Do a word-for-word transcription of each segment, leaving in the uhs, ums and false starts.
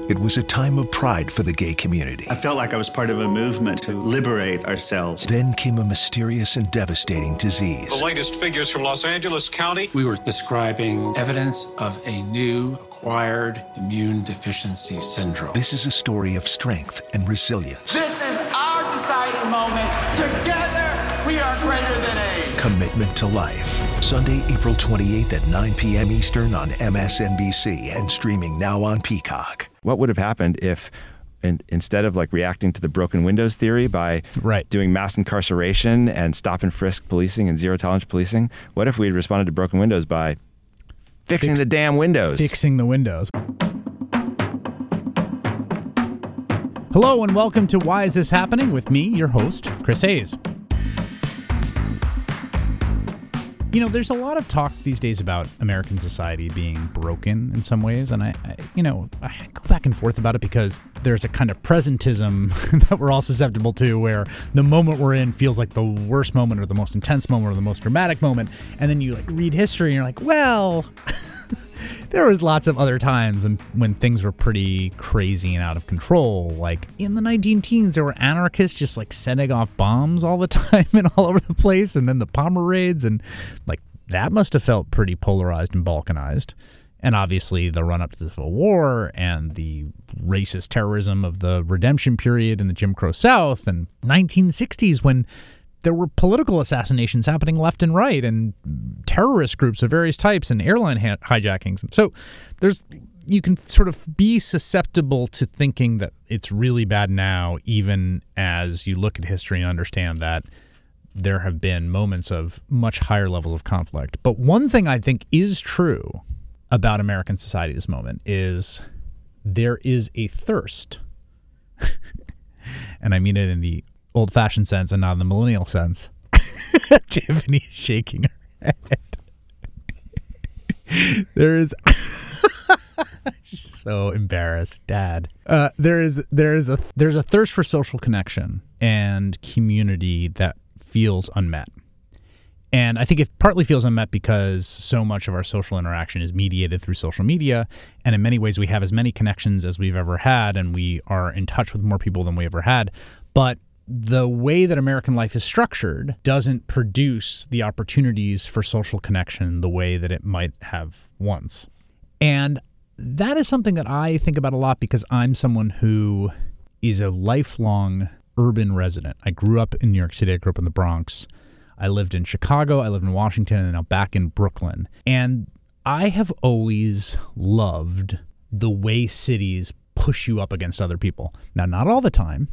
It was a time of pride for the gay community. I felt like I was part of a movement to liberate ourselves. Then came a mysterious and devastating disease. The latest figures from Los Angeles County. We were describing evidence of a new acquired immune deficiency syndrome. This is a story of strength and resilience. This is our deciding moment. Together, we are greater than AIDS. Commitment to life. Sunday, April twenty-eighth at nine p.m. Eastern on M S N B C and streaming now on Peacock. What would have happened if, in, instead of like reacting to the broken windows theory by right. doing mass incarceration and stop and frisk policing and zero tolerance policing, what if we had responded to broken windows by fixing Fix, the damn windows? Fixing the windows. Hello and welcome to Why Is This Happening? With me, your host, Chris Hayes. You know, there's a lot of talk these days about American society being broken in some ways, and I, I you know, I go back and forth about it because there's a kind of presentism that we're all susceptible to where the moment we're in feels like the worst moment or the most intense moment or the most dramatic moment, and then you like read history and you're like, well, there was lots of other times when, when things were pretty crazy and out of control. Like in the nineteen teens, there were anarchists just like setting off bombs all the time and all over the place. And then the Palmer raids, and like that must have felt pretty polarized and balkanized. And obviously the run up to the Civil War and the racist terrorism of the Redemption period in the Jim Crow South, and nineteen sixties when there were political assassinations happening left and right, and terrorist groups of various types, and airline ha- hijackings. So there's you can sort of be susceptible to thinking that it's really bad now, even as you look at history and understand that there have been moments of much higher levels of conflict. But one thing I think is true about American society at this moment is there is a thirst, and I mean it in the old-fashioned sense and not in the millennial sense. Tiffany is shaking her head. There is so embarrassed, Dad. Uh, there is there is a there's a thirst for social connection and community that feels unmet. And I think it partly feels unmet because so much of our social interaction is mediated through social media, and in many ways we have as many connections as we've ever had, and we are in touch with more people than we ever had. But the way that American life is structured doesn't produce the opportunities for social connection the way that it might have once. And that is something that I think about a lot because I'm someone who is a lifelong urban resident. I grew up in New York City. I grew up in the Bronx. I lived in Chicago. I lived in Washington, and now back in Brooklyn. And I have always loved the way cities push you up against other people. Now, not all the time.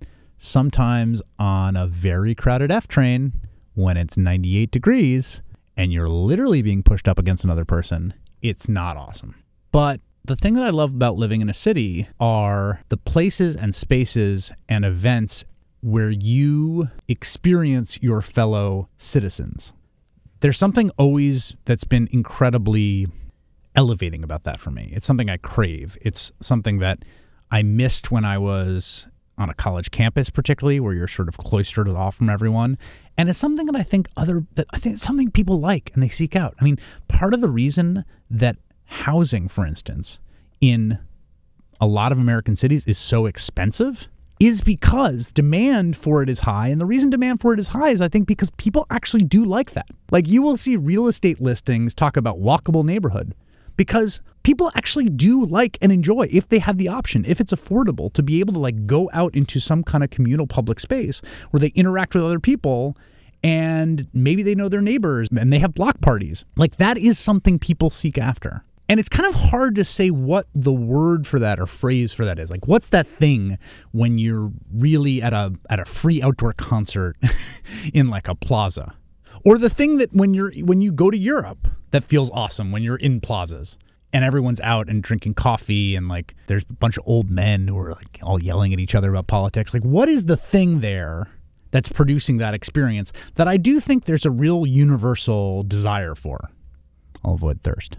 Sometimes on a very crowded F train, when it's ninety-eight degrees and you're literally being pushed up against another person, it's not awesome. But the thing that I love about living in a city are the places and spaces and events where you experience your fellow citizens. There's something always that's been incredibly elevating about that for me. It's something I crave. It's something that I missed when I was on a college campus, particularly where you're sort of cloistered off from everyone. And it's something that I think other that I think it's something people like and they seek out. I mean, part of the reason that housing, for instance, in a lot of American cities is so expensive is because demand for it is high. And the reason demand for it is high is, I think, because people actually do like that. Like, you will see real estate listings talk about walkable neighborhood because people actually do like and enjoy, if they have the option, if it's affordable, to be able to like go out into some kind of communal public space where they interact with other people and maybe they know their neighbors and they have block parties. Like, that is something people seek after. And it's kind of hard to say what the word for that or phrase for that is. Like, what's that thing when you're really at a at a free outdoor concert in like a plaza? Or the thing that when you're when you go to Europe that feels awesome when you're in plazas and everyone's out and drinking coffee and like there's a bunch of old men who are like all yelling at each other about politics. Like, what is the thing there that's producing that experience that I do think there's a real universal desire for? I'll avoid thirst.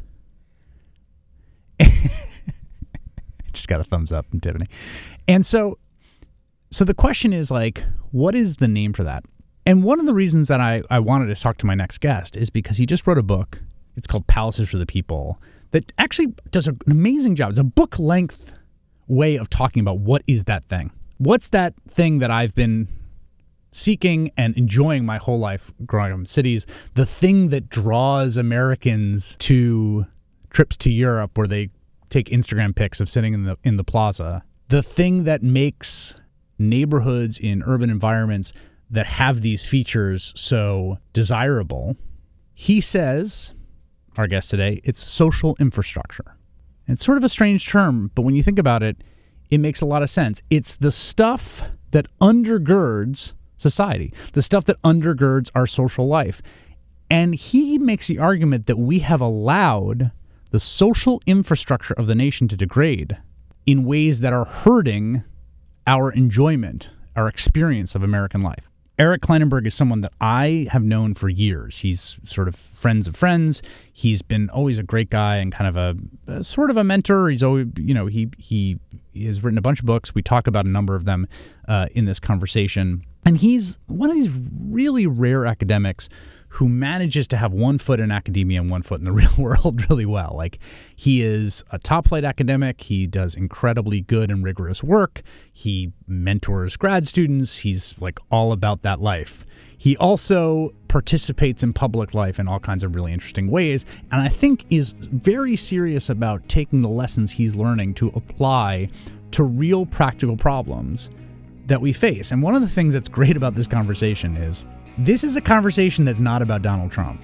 Just got a thumbs up from Tiffany. And so so the question is like, what is the name for that? And one of the reasons that I, I wanted to talk to my next guest is because he just wrote a book. It's called Palaces for the People that actually does an amazing job. It's a book length way of talking about what is that thing. What's that thing that I've been seeking and enjoying my whole life growing up in cities? The thing that draws Americans to trips to Europe where they take Instagram pics of sitting in the in the plaza. The thing that makes neighborhoods in urban environments that have these features so desirable. He says, our guest today, it's social infrastructure. It's sort of a strange term, but when you think about it, it makes a lot of sense. It's the stuff that undergirds society, the stuff that undergirds our social life. And he makes the argument that we have allowed the social infrastructure of the nation to degrade in ways that are hurting our enjoyment, our experience of American life. Eric Klinenberg is someone that I have known for years. He's sort of friends of friends. He's been always a great guy and kind of a, a sort of a mentor. He's always, you know, he he, he has written a bunch of books. We talk about a number of them uh, in this conversation. And he's one of these really rare academics who manages to have one foot in academia and one foot in the real world really well. Like, he is a top-flight academic. He does incredibly good and rigorous work. He mentors grad students. He's, like, all about that life. He also participates in public life in all kinds of really interesting ways, and I think is very serious about taking the lessons he's learning to apply to real practical problems that we face. And one of the things that's great about this conversation is this is a conversation that's not about Donald Trump.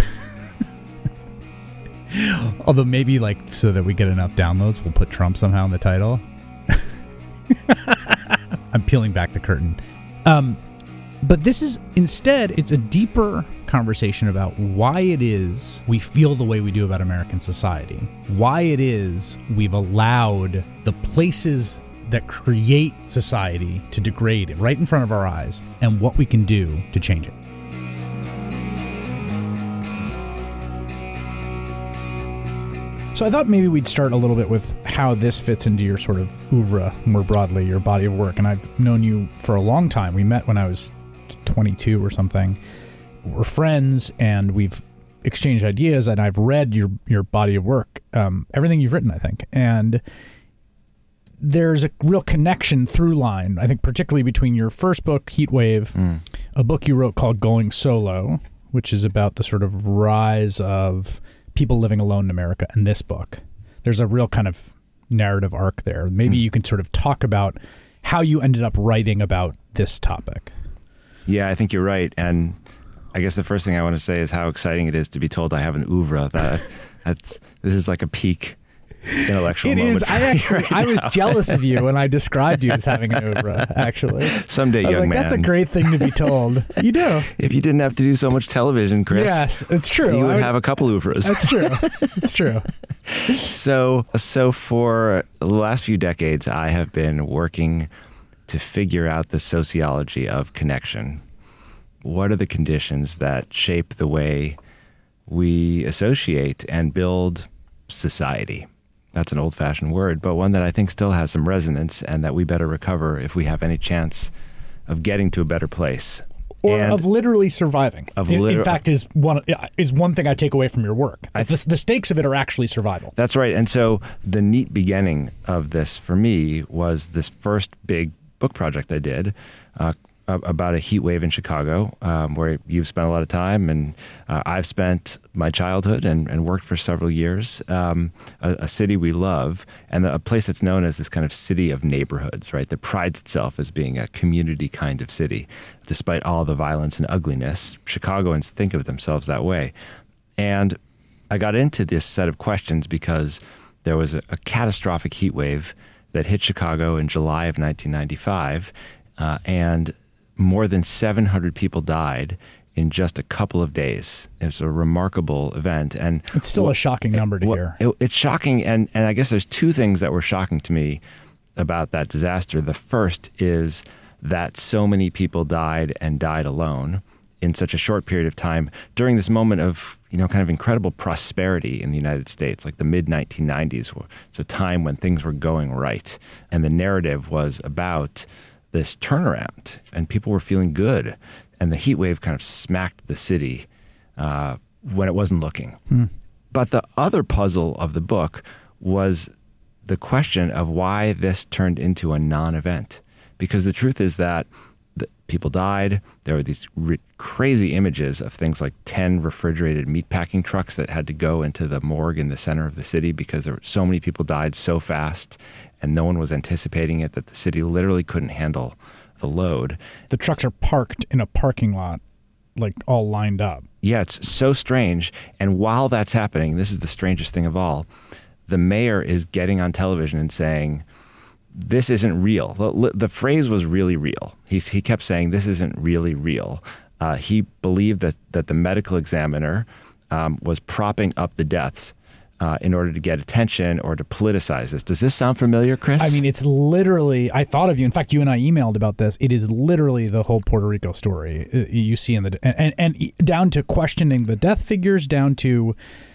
Although maybe, like, so that we get enough downloads, we'll put Trump somehow in the title. I'm peeling back the curtain. Um, but this is, instead, it's a deeper conversation about why it is we feel the way we do about American society. Why it is we've allowed the places that create society to degrade right in front of our eyes, and what we can do to change it. So I thought maybe we'd start a little bit with how this fits into your sort of oeuvre more broadly, your body of work. And I've known you for a long time. We met when I was twenty-two or something. We're friends, and we've exchanged ideas, and I've read your, your body of work, um, everything you've written, I think. And there's a real connection through line, I think, particularly between your first book, Heatwave, mm. a book you wrote called Going Solo, which is about the sort of rise of people living alone in America, and this book. There's a real kind of narrative arc there. Maybe mm. you can sort of talk about how you ended up writing about this topic. Yeah, I think you're right. And I guess the first thing I want to say is how exciting it is to be told I have an oeuvre. That that's, this is like a peak intellectual it moment. Is. I actually, right I was now. jealous of you when I described you as having an oeuvre, actually. Someday, young like, man. That's a great thing to be told. You do. If you didn't have to do so much television, Chris. Yes, it's true. You would, would have a couple oeuvres. That's true. It's true. So, so for the last few decades, I have been working to figure out the sociology of connection. What are the conditions that shape the way we associate and build society? That's an old-fashioned word, but one that I think still has some resonance and that we better recover if we have any chance of getting to a better place. Or and of literally surviving. Of in, liter- in fact, is one is one thing I take away from your work. I th- the, the stakes of it are actually survival. That's right. And so the neat beginning of this for me was this first big book project I did uh, about a heat wave in Chicago, um, where you've spent a lot of time, and uh, I've spent my childhood and, and worked for several years. Um, a, a city we love, and a place that's known as this kind of city of neighborhoods, right? That prides itself as being a community kind of city. Despite all the violence and ugliness, Chicagoans think of themselves that way. And I got into this set of questions because there was a, a catastrophic heat wave that hit Chicago in July of nineteen ninety-five, uh, and more than seven hundred people died in just a couple of days. It was a remarkable event. And it's still w- a shocking number to w- hear. It, it's shocking, and, and I guess there's two things that were shocking to me about that disaster. The first is that so many people died and died alone in such a short period of time during this moment of, you know, kind of incredible prosperity in the United States, like the mid nineteen nineties. It's a time when things were going right. And the narrative was about this turnaround, and people were feeling good. And the heat wave kind of smacked the city uh, when it wasn't looking. Hmm. But the other puzzle of the book was the question of why this turned into a non-event. Because the truth is that the people died. There were these re- crazy images of things like ten refrigerated meatpacking trucks that had to go into the morgue in the center of the city because there were so many people died so fast and no one was anticipating it, that the city literally couldn't handle the load. The trucks are parked in a parking lot, like all lined up. Yeah, it's so strange. And while that's happening, this is the strangest thing of all, the mayor is getting on television and saying, this isn't real. The, the phrase was really real. He, he kept saying, this isn't really real. Uh, he believed that, that the medical examiner um, was propping up the deaths uh, in order to get attention or to politicize this. Does this sound familiar, Chris? I mean, it's literally, I thought of you. In fact, you and I emailed about this. It is literally the whole Puerto Rico story you see in the, and, and, and down to questioning the death figures, down to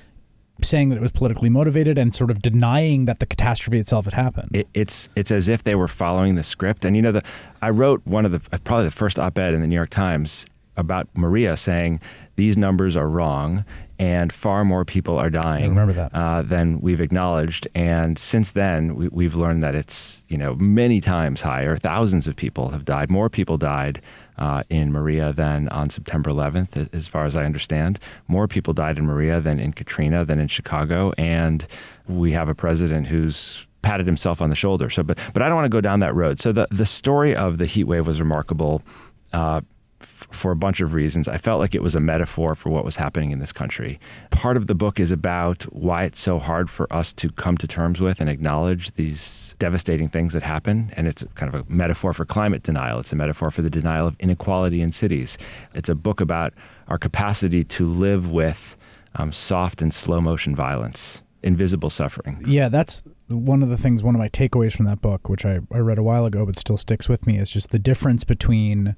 saying that it was politically motivated and sort of denying that the catastrophe itself had happened. It, it's it's as if they were following the script. And, you know, the I wrote one of the, probably the first op-ed in the New York Times about Maria saying these numbers are wrong and far more people are dying I remember that. Uh, than we've acknowledged. And since then, we, we've learned that it's, you know, many times higher. Thousands of people have died. More people died Uh, in Maria than on September eleventh, as far as I understand. More people died in Maria than in Katrina, than in Chicago. And we have a president who's patted himself on the shoulder. So, but but I don't want to go down that road. So the, the story of the heat wave was remarkable uh, f- for a bunch of reasons. I felt like it was a metaphor for what was happening in this country. Part of the book is about why it's so hard for us to come to terms with and acknowledge these devastating things that happen. And it's kind of a metaphor for climate denial. It's a metaphor for the denial of inequality in cities. It's a book about our capacity to live with um, soft and slow motion violence, invisible suffering. Yeah, that's one of the things, one of my takeaways from that book, which I, I read a while ago but still sticks with me, is just the difference between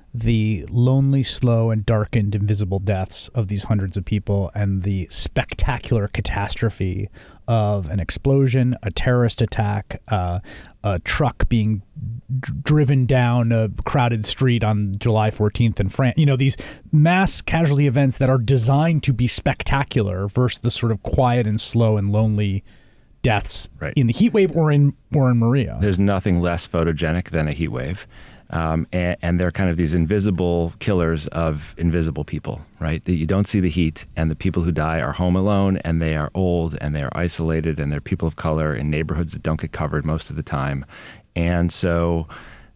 the lonely, slow, and darkened invisible deaths of these hundreds of people and the spectacular catastrophe of an explosion, a terrorist attack, uh, a truck being d- driven down a crowded street on July fourteenth in France. You know, these mass casualty events that are designed to be spectacular versus the sort of quiet and slow and lonely deaths right. in the heat wave or in or in Maria. There's nothing less photogenic than a heat wave. Um, and, and they're kind of these invisible killers of invisible people, right? That you don't see the heat, and the people who die are home alone, and they are old, and they are isolated, and they're people of color in neighborhoods that don't get covered most of the time. And so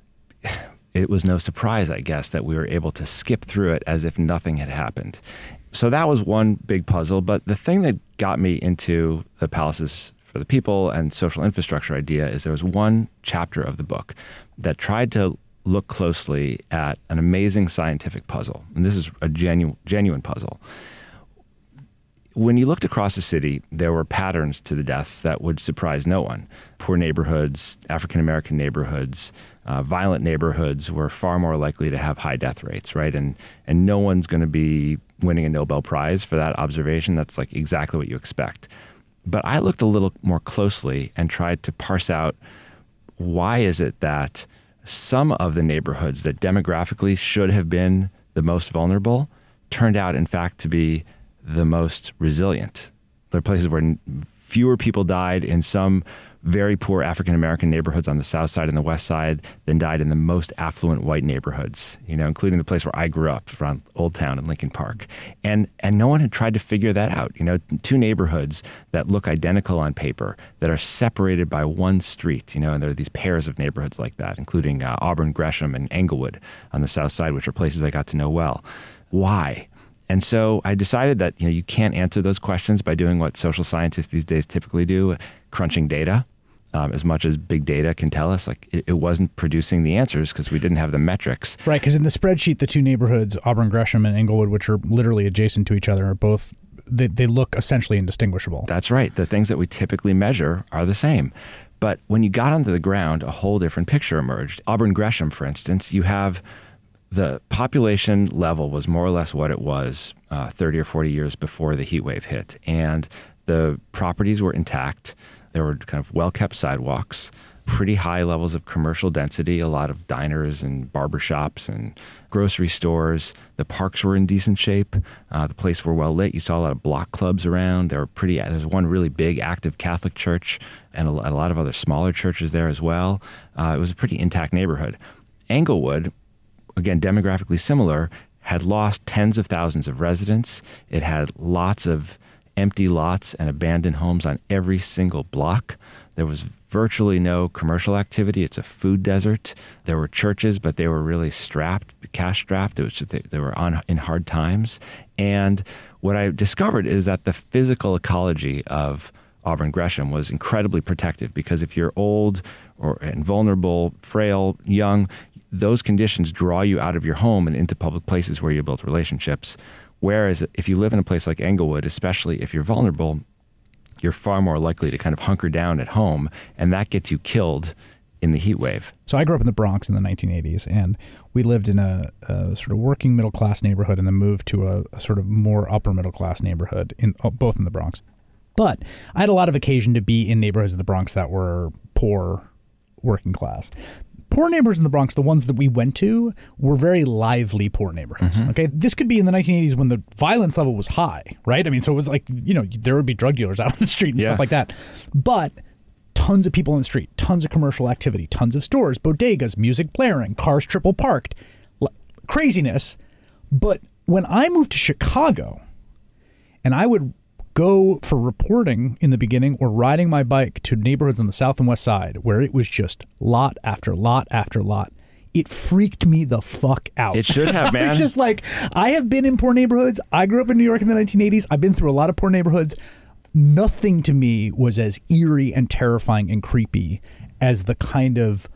it was no surprise, I guess, that we were able to skip through it as if nothing had happened. So that was one big puzzle. But the thing that got me into the Palaces for the People and social infrastructure idea is there was one chapter of the book that tried to look closely at an amazing scientific puzzle. And this is a genu- genuine puzzle. When you looked across the city, there were patterns to the deaths that would surprise no one. Poor neighborhoods, African-American neighborhoods, uh, violent neighborhoods were far more likely to have high death rates, right? And and no one's going to be winning a Nobel Prize for that observation. That's like exactly what you expect. But I looked a little more closely and tried to parse out, why is it that some of the neighborhoods that demographically should have been the most vulnerable turned out, in fact, to be the most resilient. There are places where fewer people died in some very poor African-American neighborhoods on the south side and the west side than died in the most affluent white neighborhoods, you know, including the place where I grew up, around Old Town in Lincoln Park. And and no one had tried to figure that out. You know, two neighborhoods that look identical on paper, that are separated by one street, you know, and there are these pairs of neighborhoods like that, including uh, Auburn, Gresham, and Englewood on the south side, which are places I got to know well. Why? And so I decided that, you know, you can't answer those questions by doing what social scientists these days typically do, crunching data. Um, as much as big data can tell us, like it, it wasn't producing the answers because we didn't have the metrics. Right, because in the spreadsheet, the two neighborhoods, Auburn, Gresham, and Englewood, which are literally adjacent to each other, are both, they, they look essentially indistinguishable. That's right. The things that we typically measure are the same. But when you got onto the ground, a whole different picture emerged. Auburn, Gresham, for instance, you have the population level was more or less what it was uh, thirty or forty years before the heat wave hit. And the properties were intact. There were kind of well-kept sidewalks. pretty high levels of commercial density, a lot of diners and barbershops and grocery stores. The parks were in decent shape. Uh, the place were well lit. You saw a lot of block clubs around. There were pretty. There's one really big active Catholic church and a, a lot of other smaller churches there as well. Uh, it was a pretty intact neighborhood. Englewood, again, demographically similar, had lost tens of thousands of residents. It had lots of empty lots and abandoned homes on every single block. There was virtually no commercial activity. It's a food desert. There were churches, but they were really strapped, cash strapped. It was just, they, they were on in hard times. And what I discovered is that the physical ecology of Auburn Gresham was incredibly protective, because if you're old or and vulnerable, frail, young, those conditions draw you out of your home and into public places where you build relationships. Whereas if you live in a place like Englewood, especially if you're vulnerable, you're far more likely to kind of hunker down at home, and that gets you killed in the heat wave. So I grew up in the Bronx in the nineteen eighties, and we lived in a, a sort of working middle class neighborhood, and then moved to a, a sort of more upper middle class neighborhood, in both in the Bronx. But I had a lot of occasion to be in neighborhoods of the Bronx that were poor, working class. Poor neighborhoods in the Bronx, the ones that we went to, were very lively poor neighborhoods. Mm-hmm. Okay, this could be in the nineteen eighties when the violence level was high, right? I mean, so it was like, you know, there would be drug dealers out on the street and yeah. stuff like that. But tons of people on the street, tons of commercial activity, tons of stores, bodegas, music blaring, cars triple parked, l- craziness. But when I moved to Chicago, and I would go for reporting in the beginning or riding my bike to neighborhoods on the south and west side where it was just lot after lot after lot, it freaked me the fuck out. It should have, man. It's just like, I have been in poor neighborhoods. I grew up in New York in the nineteen eighties. I've been through a lot of poor neighborhoods. Nothing to me was as eerie and terrifying and creepy as the kind of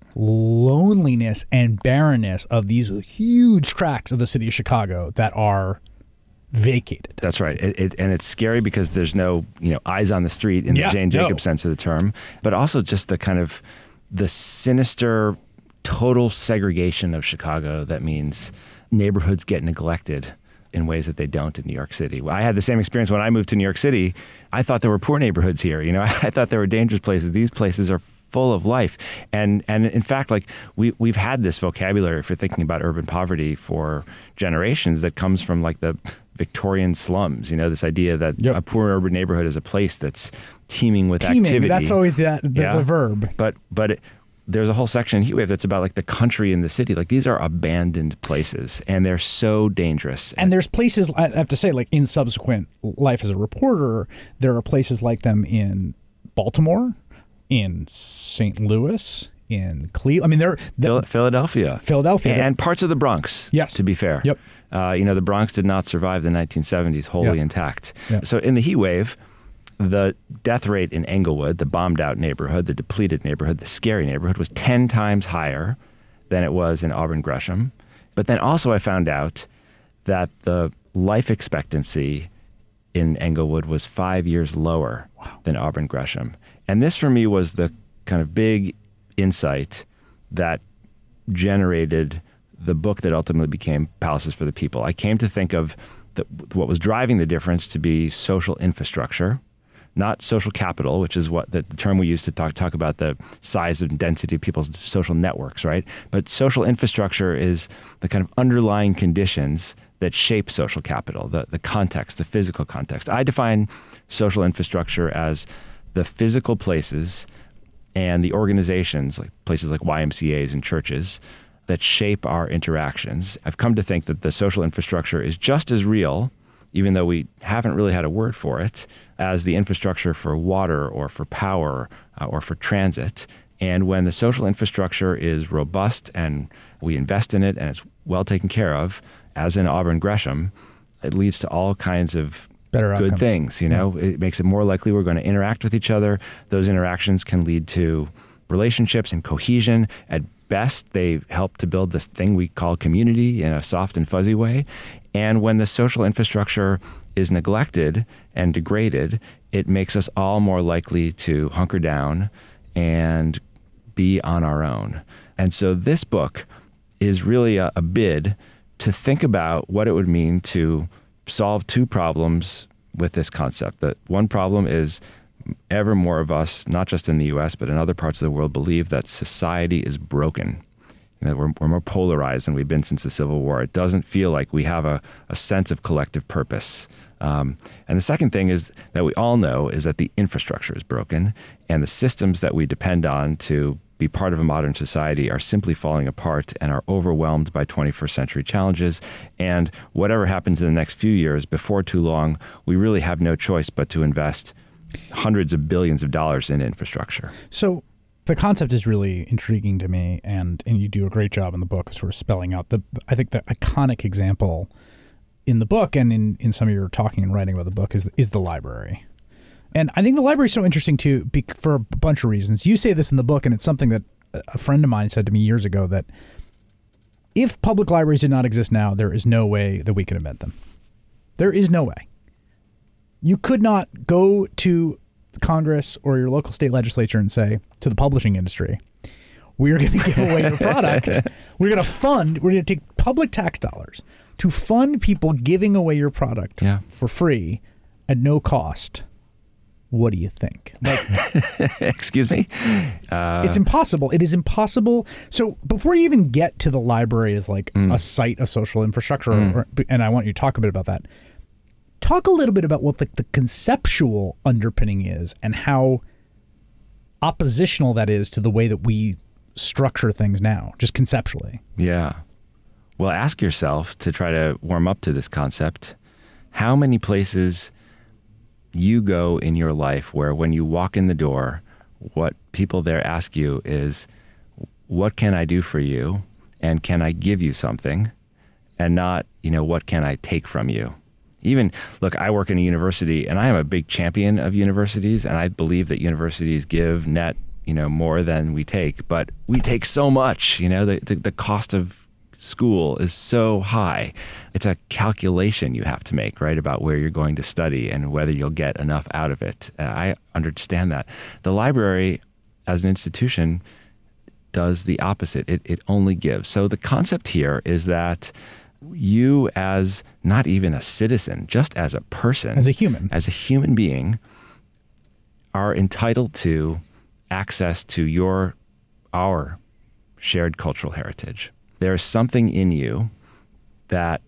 loneliness and barrenness of these huge tracts of the city of Chicago that are vacated. That's right. It, it, and it's scary because there's no, you know, eyes on the street in yeah, the Jane Jacobs no. sense of the term, but also just the kind of the sinister total segregation of Chicago that means neighborhoods get neglected in ways that they don't in New York City. I had the same experience when I moved to New York City. I thought there were poor neighborhoods here. You know, I thought there were dangerous places. These places are full of life. And and in fact, like we, we've had this vocabulary, if you're thinking about urban poverty, for generations that comes from like the Victorian slums, you know, this idea that yep. a poor urban neighborhood is a place that's teeming with teeming, activity. That's always the, the, yeah. the verb. But but it, there's a whole section in Heatwave that's about like the country and the city. Like these are abandoned places, and they're so dangerous. And there's places, I have to say, like in subsequent life as a reporter, there are places like them in Baltimore, in Saint Louis, in Cleveland. I mean, they're, they're Philadelphia, Philadelphia, and parts of the Bronx. Yes, to be fair. Yep. Uh, you know, the Bronx did not survive the nineteen seventies wholly yep. intact. Yep. So in the heat wave, the death rate in Englewood, the bombed out neighborhood, the depleted neighborhood, the scary neighborhood, was ten times higher than it was in Auburn Gresham. But then also I found out that the life expectancy in Englewood was five years lower wow. than Auburn Gresham. And this for me was the kind of big insight that generated the book that ultimately became Palaces for the People. I came to think of the, what was driving the difference to be social infrastructure, not social capital, which is what the, the term we use to talk talk about the size and density of people's social networks, right? But social infrastructure is the kind of underlying conditions that shape social capital, the, the context, the physical context. I define social infrastructure as the physical places and the organizations, like places like Y M C As and churches, that shape our interactions. I've come to think that the social infrastructure is just as real, even though we haven't really had a word for it, as the infrastructure for water or for power uh, or for transit. And when the social infrastructure is robust and we invest in it and it's well taken care of, as in Auburn Gresham, it leads to all kinds of better good outcomes. things. You know, yeah. It makes it more likely we're going to interact with each other. Those interactions can lead to relationships and cohesion. At best, they help to build this thing we call community in a soft and fuzzy way. And when the social infrastructure is neglected and degraded, it makes us all more likely to hunker down and be on our own. And so this book is really a, a bid to think about what it would mean to solve two problems with this concept. That one problem is ever more of us, not just in the U S, but in other parts of the world, believe that society is broken. You know, we're, we're more polarized than we've been since the Civil War. It doesn't feel like we have a, a sense of collective purpose. Um, and the second thing is that we all know is that the infrastructure is broken, and the systems that we depend on to be part of a modern society are simply falling apart and are overwhelmed by twenty-first century challenges. And whatever happens in the next few years, before too long, we really have no choice but to invest hundreds of billions of dollars in infrastructure. So the concept is really intriguing to me, and, and you do a great job in the book of sort of spelling out the, I think the iconic example in the book and in, in some of your talking and writing about the book is is the library. And I think the library is so interesting too be, for a bunch of reasons. You say this in the book, and it's something that a friend of mine said to me years ago, that if public libraries did not exist now, there is no way that we could invent them. There is no way. You could not go to Congress or your local state legislature and say to the publishing industry, we're going to give away your product. We're going to fund, we're going to take public tax dollars to fund people giving away your product yeah. for free at no cost. What do you think? Like, excuse me? Uh, it's impossible. It is impossible. So before you even get to the library as like mm. a site of social infrastructure, mm. or, and I want you to talk a bit about that, talk a little bit about what the, the conceptual underpinning is and how oppositional that is to the way that we structure things now, just conceptually. Yeah. Well, ask yourself, to try to warm up to this concept, how many places you go in your life where when you walk in the door, what people there ask you is, what can I do for you? And can I give you something? And not, you know, what can I take from you? Even, look, I work in a university, and I am a big champion of universities, and I believe that universities give net, you know, more than we take, but we take so much. You know, the, the, the cost of school is so high. It's a calculation you have to make, right, about where you're going to study and whether you'll get enough out of it. And I understand that. The library, as an institution, does the opposite. It, it only gives. So the concept here is that you, as not even a citizen, just as a person, as a human, as a human being, are entitled to access to your, our shared cultural heritage. There is something in you that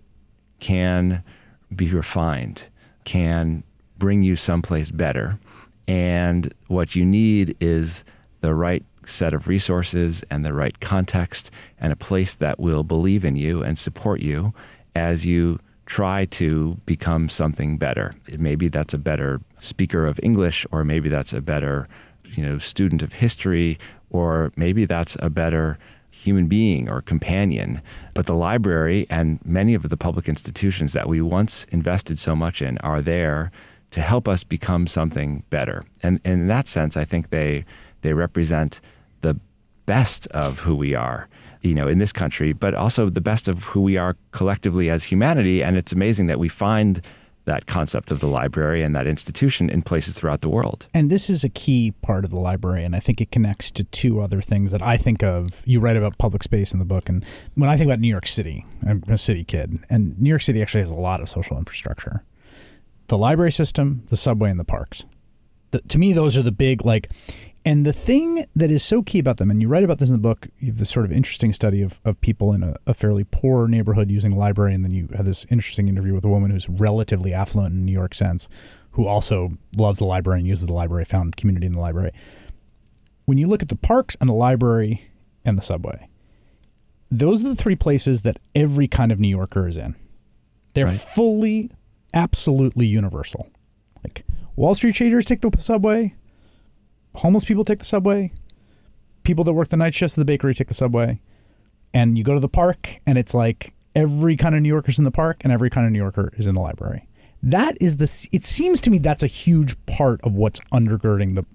can be refined, can bring you someplace better. And what you need is the right set of resources and the right context and a place that will believe in you and support you as you try to become something better. Maybe that's a better speaker of English, or maybe that's a better, you know, student of history, or maybe that's a better human being or companion. But the library and many of the public institutions that we once invested so much in are there to help us become something better. And, and in that sense, I think they they represent the best of who we are, you know, in this country, but also the best of who we are collectively as humanity. And it's amazing that we find that concept of the library and that institution in places throughout the world. And this is a key part of the library, and I think it connects to two other things that I think of. You write about public space in the book, and when I think about New York City, I'm a city kid, and New York City actually has a lot of social infrastructure. The library system, the subway, and the parks. The, to me, those are the big, like, and the thing that is so key about them, and you write about this in the book, you have this sort of interesting study of, of people in a, a fairly poor neighborhood using a library, and then you have this interesting interview with a woman who's relatively affluent in New York sense, who also loves the library and uses the library, found community in the library. When you look at the parks and the library and the subway, those are the three places that every kind of New Yorker is in. They're right. fully, absolutely universal. Like, Wall Street traders take the subway, homeless people take the subway, people that work the night shifts at the bakery take the subway, and you go to the park, and it's like every kind of New Yorker's in the park and every kind of New Yorker is in the library. That is the, it seems to me that's a huge part of what's undergirding the,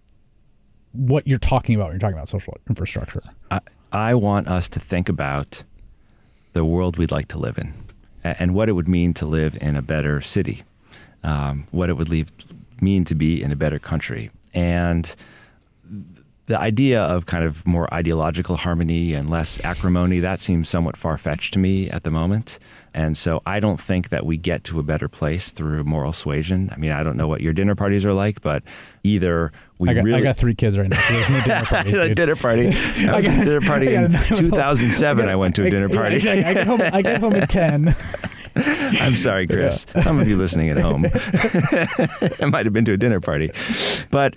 what you're talking about when you're talking about social infrastructure. I, I want us to think about the world we'd like to live in and what it would mean to live in a better city, um, what it would leave, mean to be in a better country. And the idea of kind of more ideological harmony and less acrimony, that seems somewhat far-fetched to me at the moment. And so I don't think that we get to a better place through moral suasion. I mean, I don't know what your dinner parties are like, but either we I got, really... I got three kids right now, so there's no dinner party. a dinner party. I went to a dinner party in two thousand seven. I, I went to a dinner party. Yeah, exactly. I get home, I get home at ten. I'm sorry, Chris. Yeah. Some of you listening at home, I might have been to a dinner party. But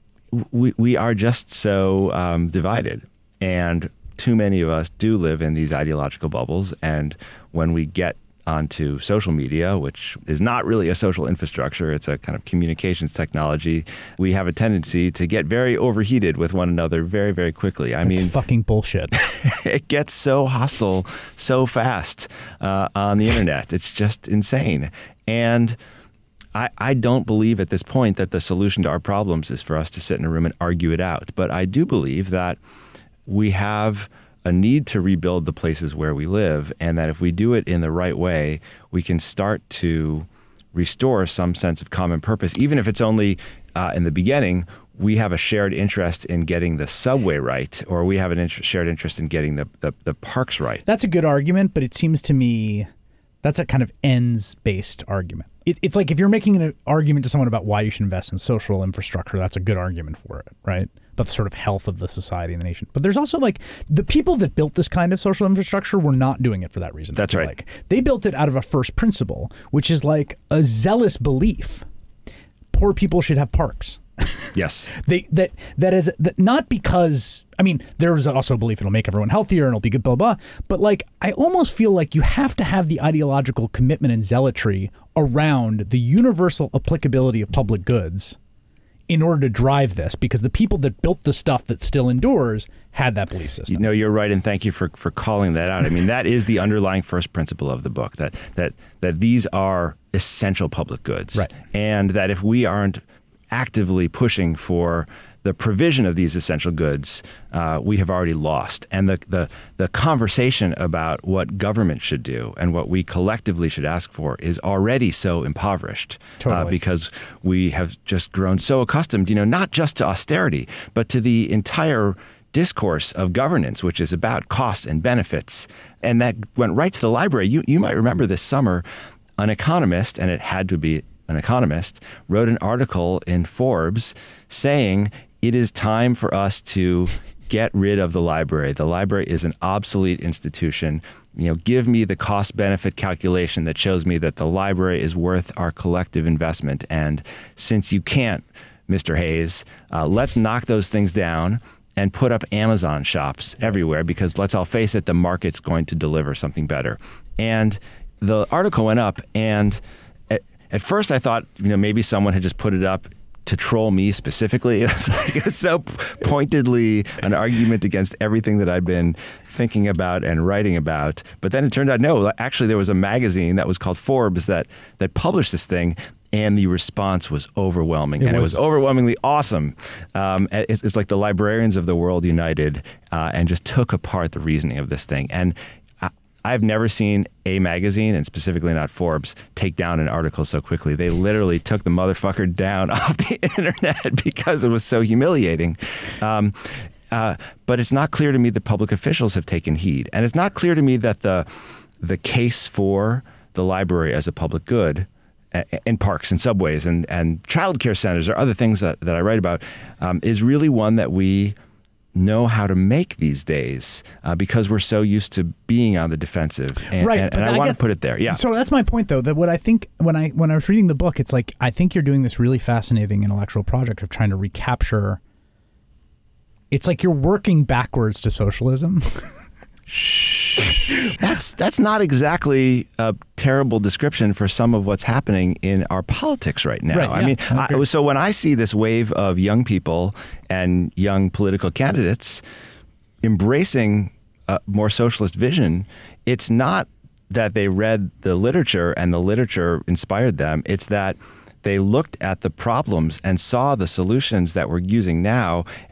we, we are just so um, divided. And too many of us do live in these ideological bubbles. And when we get onto social media, which is not really a social infrastructure, it's a kind of communications technology, we have a tendency to get very overheated with one another very, very quickly. I That's mean, fucking bullshit. It gets so hostile so fast uh, on the internet. It's just insane. And I, I don't believe at this point that the solution to our problems is for us to sit in a room and argue it out. But I do believe that we have a need to rebuild the places where we live, and that if we do it in the right way, we can start to restore some sense of common purpose, even if it's only uh, in the beginning. We have a shared interest in getting the subway right, or we have an int- shared interest in getting the, the, the parks right. That's a good argument, but it seems to me that's a kind of ends-based argument. It, it's like if you're making an argument to someone about why you should invest in social infrastructure, that's a good argument for it, right? About the sort of health of the society and the nation. But there's also like the people that built this kind of social infrastructure were not doing it for that reason. That's right. Like they built it out of a first principle, which is like a zealous belief. Poor people should have parks. Yes. They that that is that not because I mean there's also a belief it'll make everyone healthier and it'll be good, blah blah. But like I almost feel like you have to have the ideological commitment and zealotry around the universal applicability of public goods in order to drive this, because the people that built the stuff that still endures had that belief system. You know, you're right, and thank you for, for calling that out. I mean, that is the underlying first principle of the book, that that that these are essential public goods. Right. And that if we aren't actively pushing for the provision of these essential goods, uh, we have already lost. And the, the the conversation about what government should do and what we collectively should ask for is already so impoverished. Totally. Uh, because we have just grown so accustomed, you know, not just to austerity, but to the entire discourse of governance, which is about costs and benefits. And that went right to the library. You, you might remember this summer, an economist, and it had to be an economist, wrote an article in Forbes saying it is time for us to get rid of the library. The library is an obsolete institution. You know, give me the cost-benefit calculation that shows me that the library is worth our collective investment. And since you can't, Mister Hayes, uh, let's knock those things down and put up Amazon shops everywhere, because let's all face it, the market's going to deliver something better. And the article went up, and at, at first I thought, you know, maybe someone had just put it up to troll me specifically. It was, like, it was so pointedly an argument against everything that I'd been thinking about and writing about. But then it turned out, no, actually there was a magazine that was called Forbes that that published this thing, and the response was overwhelming. It and was. it was overwhelmingly awesome. Um, it's, it's like the librarians of the world united uh, and just took apart the reasoning of this thing. And I've never seen a magazine, and specifically not Forbes, take down an article so quickly. They literally took the motherfucker down off the internet because it was so humiliating. Um, uh, but it's not clear to me that public officials have taken heed. And it's not clear to me that the the case for the library as a public good in parks and subways and, and childcare centers or other things that, that I write about um, is really one that we know how to make these days uh, because we're so used to being on the defensive. And, right, and, and I, I want to put it there. Yeah. So that's my point, though, that what I think when I when I was reading the book, it's like I think you're doing this really fascinating intellectual project of trying to recapture. It's like you're working backwards to socialism. That's that's not exactly a terrible description for some of what's happening in our politics right now. Right, yeah, I mean, I I, so when I see this wave of young people and young political candidates embracing a more socialist vision, it's not that they read the literature and the literature inspired them. It's that they looked at the problems and saw the solutions that we're using now and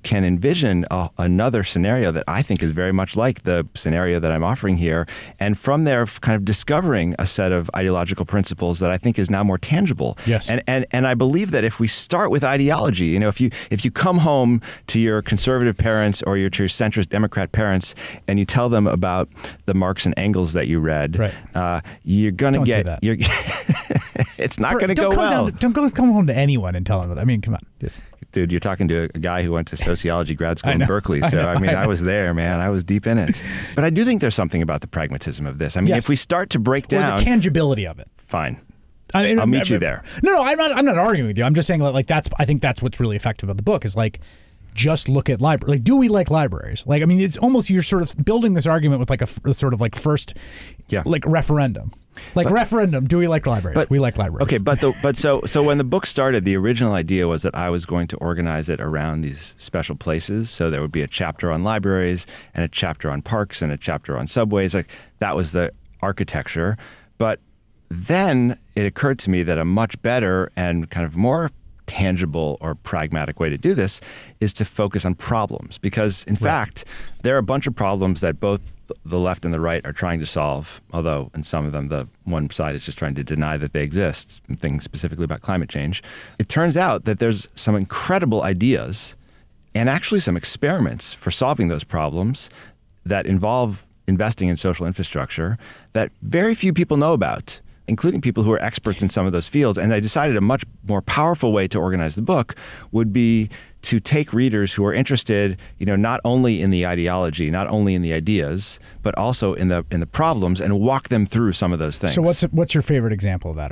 can envision a, another scenario that I think is very much like the scenario that I'm offering here. And from there, kind of discovering a set of ideological principles that I think is now more tangible. Yes. And, and, and I believe that if we start with ideology, you know, if you, if you come home to your conservative parents or your, to your centrist Democrat parents and you tell them about the Marx and Engels that you read, right. uh, you're going to get, do that. you're, it's not going to go come well. Down to, don't go come home to anyone and tell them. I mean, come on. Just. Dude, you're talking to a guy who went to sociology grad school I in know, Berkeley. So, I, know, I mean, I, I was there, man. I was deep in it. But I do think there's something about the pragmatism of this. I mean, yes. if we start to break down... Or the tangibility of it. Fine. I mean, I'll meet I, you there. No, no, I'm not, I'm not arguing with you. I'm just saying, like, that's, I think that's what's really effective about the book is, like, just look at library. Like, do we like libraries? Like, I mean, it's almost, you're sort of building this argument with, like, a, a sort of, like, first, yeah. like, referendum. Like, but, referendum, do we like libraries? But, we like libraries. Okay, but the, but so so when the book started, the original idea was that I was going to organize it around these special places. So there would be a chapter on libraries and a chapter on parks and a chapter on subways. Like, that was the architecture. But then it occurred to me that a much better and kind of more tangible or pragmatic way to do this is to focus on problems. Because, in right. fact, there are a bunch of problems that both the left and the right are trying to solve, although in some of them the one side is just trying to deny that they exist, things specifically about climate change. It turns out that there's some incredible ideas and actually some experiments for solving those problems that involve investing in social infrastructure that very few people know about, including people who are experts in some of those fields. And I decided a much more powerful way to organize the book would be to take readers who are interested, you know, not only in the ideology, not only in the ideas, but also in the in the problems, and walk them through some of those things. So what's what's your favorite example of that?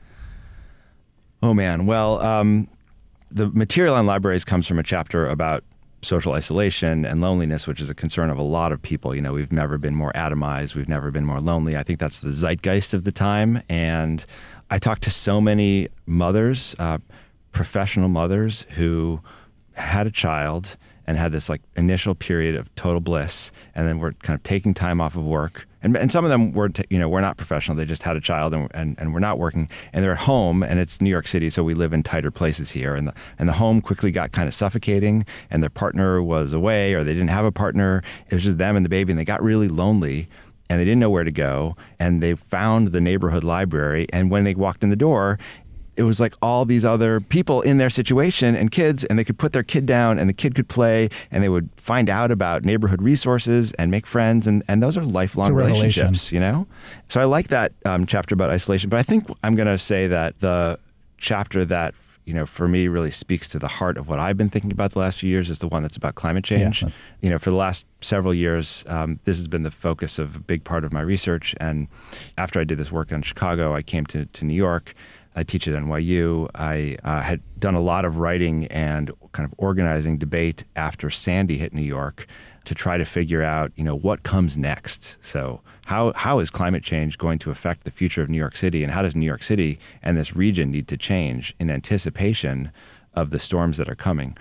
Oh, man. Well, um, the material on libraries comes from a chapter about social isolation and loneliness, which is a concern of a lot of people. You know, we've never been more atomized. We've never been more lonely. I think that's the zeitgeist of the time. And I talked to so many mothers, uh, professional mothers who had a child and had this like initial period of total bliss, and then were kind of taking time off of work. And, and some of them were, t- you know, we're not professional. They just had a child and, and, and we're not working, and they're at home, and it's New York City, so we live in tighter places here. And the, and the home quickly got kind of suffocating, and their partner was away, or they didn't have a partner. It was just them and the baby, and they got really lonely, and they didn't know where to go. And they found the neighborhood library, and when they walked in the door, it was like all these other people in their situation and kids, and they could put their kid down and the kid could play, and they would find out about neighborhood resources and make friends. And, and those are lifelong relationships, you know? So I like that um, chapter about isolation, but I think I'm going to say that the chapter that, you know, for me really speaks to the heart of what I've been thinking about the last few years is the one that's about climate change. Yeah. You know, for the last several years, um, this has been the focus of a big part of my research. And after I did this work in Chicago, I came to, to New York. I teach at N Y U. I uh, had done a lot of writing and kind of organizing debate after Sandy hit New York to try to figure out, you know, what comes next. So how how is climate change going to affect the future of New York City, and how does New York City and this region need to change in anticipation of the storms that are coming?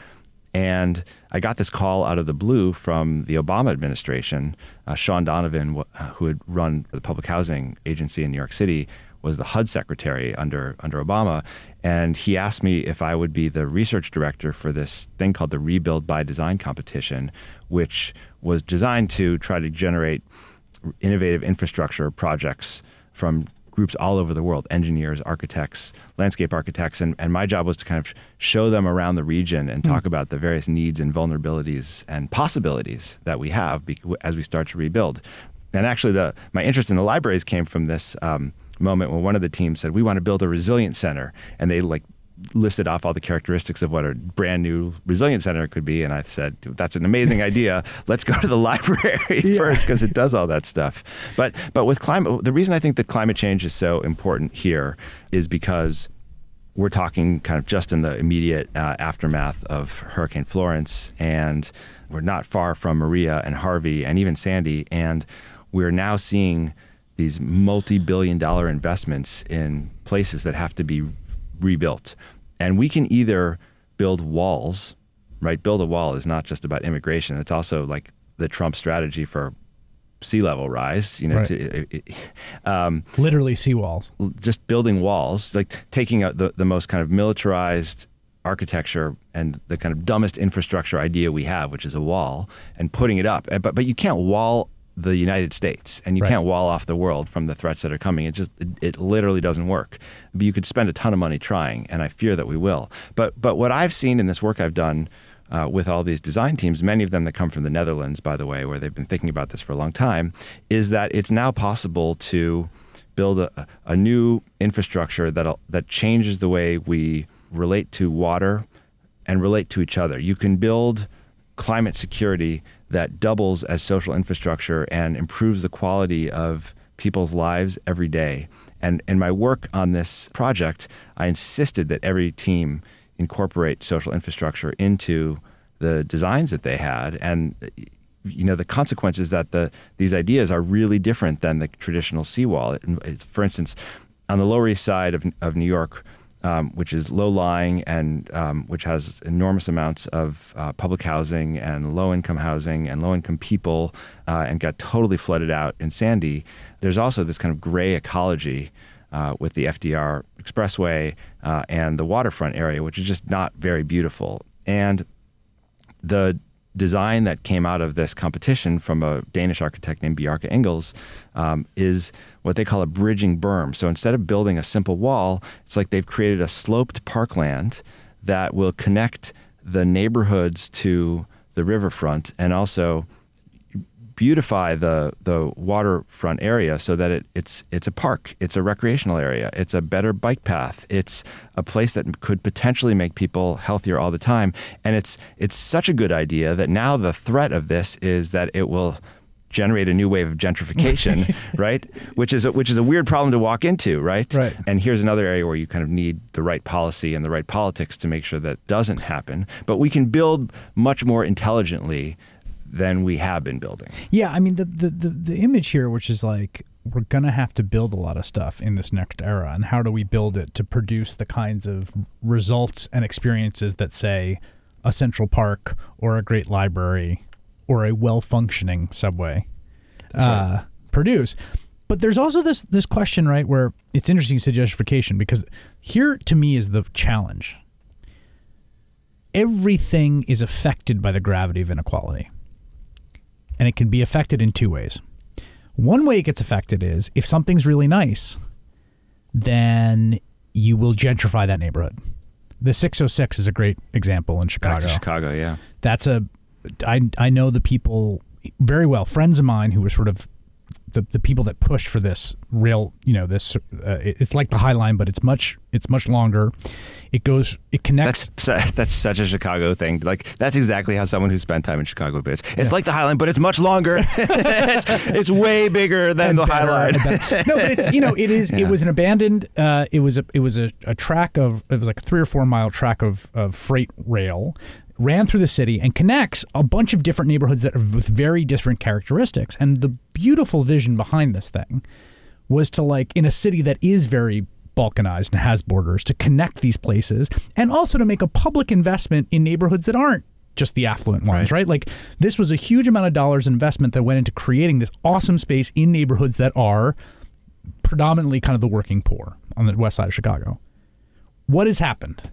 And I got this call out of the blue from the Obama administration. Uh, Sean Donovan, who had run the public housing agency in New York City, was the H U D secretary under under Obama, and he asked me if I would be the research director for this thing called the Rebuild by Design competition, which was designed to try to generate innovative infrastructure projects from groups all over the world, engineers, architects, landscape architects, and, and my job was to kind of show them around the region and talk mm. about the various needs and vulnerabilities and possibilities that we have be, as we start to rebuild. And actually, the my interest in the libraries came from this um, moment when one of the teams said, we want to build a resilient center. And they like listed off all the characteristics of what a brand new resilient center could be. And I said, that's an amazing idea. Let's go to the library yeah. first, because it does all that stuff. But but with climate, the reason I think that climate change is so important here is because we're talking kind of just in the immediate uh, aftermath of Hurricane Florence, and we're not far from Maria and Harvey and even Sandy. And we're now seeing these multi-billion dollar investments in places that have to be rebuilt. And we can either build walls, right? Build a wall is not just about immigration. It's also like the Trump strategy for sea level rise, you know, right. to, um, literally seawalls. Just building walls, like taking a, the, the most kind of militarized architecture and the kind of dumbest infrastructure idea we have, which is a wall, and putting it up. But but you can't wall the United States, and you Right. can't wall off the world from the threats that are coming. It just it, it literally doesn't work. But you could spend a ton of money trying, and I fear that we will. But but what I've seen in this work I've done uh, with all these design teams, many of them that come from the Netherlands, by the way, where they've been thinking about this for a long time, is that it's now possible to build a, a new infrastructure that that changes the way we relate to water and relate to each other. You can build climate security that doubles as social infrastructure and improves the quality of people's lives every day. And in my work on this project, I insisted that every team incorporate social infrastructure into the designs that they had. And you know, the consequence is that the these ideas are really different than the traditional seawall. It, it's, for instance, on the Lower East Side of, of New York, um, which is low-lying and um, which has enormous amounts of uh, public housing and low-income housing and low-income people uh, and got totally flooded out in Sandy, there's also this kind of gray ecology uh, with the F D R Expressway uh, and the waterfront area, which is just not very beautiful. And the design that came out of this competition from a Danish architect named Bjarke Ingels um, is what they call a bridging berm. So instead of building a simple wall, it's like they've created a sloped parkland that will connect the neighborhoods to the riverfront and also beautify the the waterfront area so that it, it's it's a park, it's a recreational area, it's a better bike path, it's a place that could potentially make people healthier all the time. And it's it's such a good idea that now the threat of this is that it will generate a new wave of gentrification, right? Which is a, which is a weird problem to walk into, right? Right. And here's another area where you kind of need the right policy and the right politics to make sure that doesn't happen. But we can build much more intelligently than we have been building. Yeah, I mean, the, the, the, the image here, which is like, we're going to have to build a lot of stuff in this next era. And how do we build it to produce the kinds of results and experiences that, say, a Central Park or a great library or a well-functioning subway uh, right. produce? But there's also this this question, right, where it's interesting you said gentrification, because here, to me, is the challenge. Everything is affected by the gravity of inequality. And it can be affected in two ways. One way it gets affected is if something's really nice, then you will gentrify that neighborhood. The six oh six is a great example in Chicago. Back to Chicago, yeah. That's a, I, I know the people very well, friends of mine who were sort of the, the people that pushed for this rail, you know, this, uh, it's like the High Line, but it's much, it's much longer. It goes, it connects. That's that's such a Chicago thing. Like, that's exactly how someone who spent time in Chicago bits. It's yeah. like the High Line, but it's much longer. it's, it's way bigger than and the better, High Line. No, but it's, you know, it is, yeah. it was an abandoned, uh, it was a, it was a, a track of, it was like a three or four mile track of, of freight rail, ran through the city and connects a bunch of different neighborhoods that are with very different characteristics. And the beautiful vision behind this thing was to, like, in a city that is very balkanized and has borders, to connect these places and also to make a public investment in neighborhoods that aren't just the affluent ones, right? right? Like, this was a huge amount of dollars investment that went into creating this awesome space in neighborhoods that are predominantly kind of the working poor on the west side of Chicago. What has happened?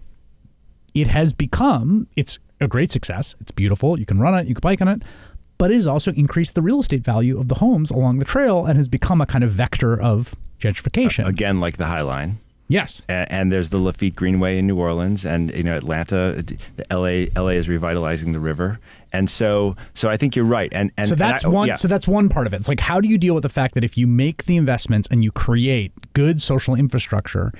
It has become, it's a great success. It's beautiful. You can run it, you can bike on it, but it has also increased the real estate value of the homes along the trail and has become a kind of vector of gentrification. Again, like the High Line. Yes. And, and there's the Lafitte Greenway in New Orleans, and, you know, Atlanta, the L A L A is revitalizing the river. And so so I think you're right. And, and So that's and I, one yeah. so that's one part of it. It's like, how do you deal with the fact that if you make the investments and you create good social infrastructure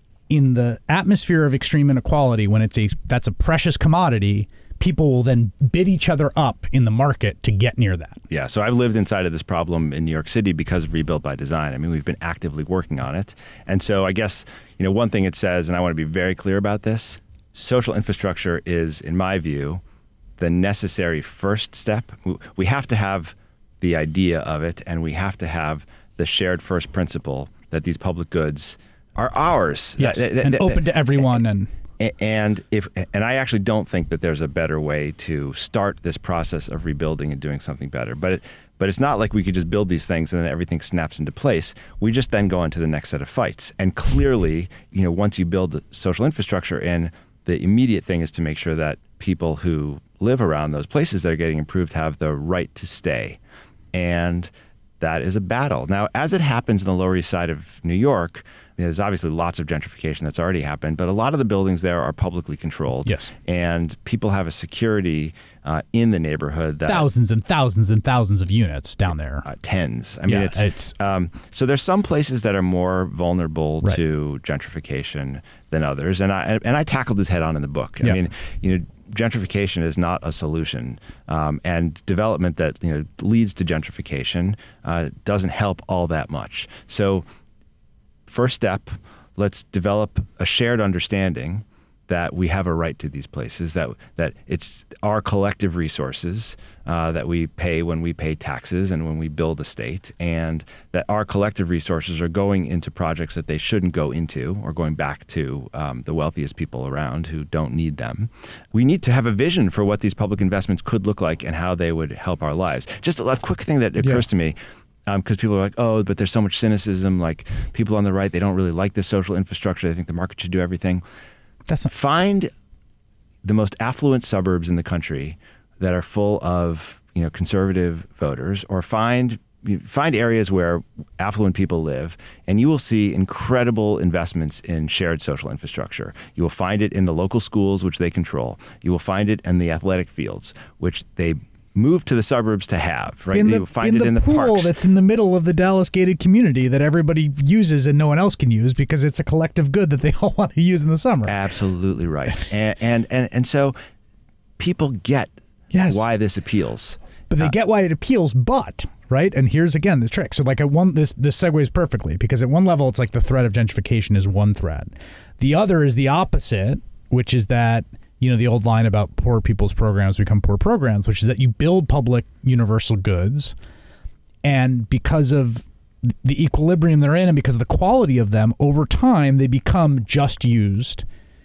in the atmosphere of extreme inequality, when it's a that's a precious commodity, people will then bid each other up in the market to get near that. Yeah, so I've lived inside of this problem in New York City because of Rebuilt by Design. I mean, we've been actively working on it. And so I guess, you know, one thing it says, and I want to be very clear about this, social infrastructure is, in my view, the necessary first step. We have to have the idea of it, and we have to have the shared first principle that these public goods are ours. Yes, that, that, and that, open to everyone. and. And if and I actually don't think that there's a better way to start this process of rebuilding and doing something better. But it, but it's not like we could just build these things and then everything snaps into place. We just then go into the next set of fights. And clearly, you know, once you build the social infrastructure in, the immediate thing is to make sure that people who live around those places that are getting improved have the right to stay. And that is a battle. Now, as it happens in the Lower East Side of New York, there's obviously lots of gentrification that's already happened, but a lot of the buildings there are publicly controlled. Yes. And people have a security uh, in the neighborhood that thousands and thousands and thousands of units down there. Uh, tens. I mean, Yeah, it's, it's- um, so there's some places that are more vulnerable Right. to gentrification than others, and I and I tackled this head on in the book. Yeah. I mean, you know, gentrification is not a solution, um, and development that you know leads to gentrification uh, doesn't help all that much. So, first step, let's develop a shared understanding that we have a right to these places, that that it's our collective resources uh, that we pay when we pay taxes and when we build a state, and that our collective resources are going into projects that they shouldn't go into or going back to um, the wealthiest people around who don't need them. We need to have a vision for what these public investments could look like and how they would help our lives. Just a, a quick thing that occurs Yeah. to me. Because um, people are like, oh, but there's so much cynicism. Like people on the right, they don't really like this social infrastructure. They think the market should do everything. That's not Find the most affluent suburbs in the country that are full of you know conservative voters, or find you find areas where affluent people live, and you will see incredible investments in shared social infrastructure. You will find it in the local schools, which they control. You will find it in the athletic fields, which they move to the suburbs to have, right? In the, you will find in it the in the pool parks. that's in the middle of the Dallas gated community that everybody uses and no one else can use because it's a collective good that they all want to use in the summer. Absolutely right. and, and and and so people get Yes. why this appeals. But they Uh, get why it appeals, but right, and here's again the trick. So like at one, this this segues perfectly because at one level it's like the threat of gentrification is one threat. The other is the opposite, which is that you know the old line about poor people's programs become poor programs, which is that you build public universal goods, and because of the equilibrium they're in and because of the quality of them, over time they become just used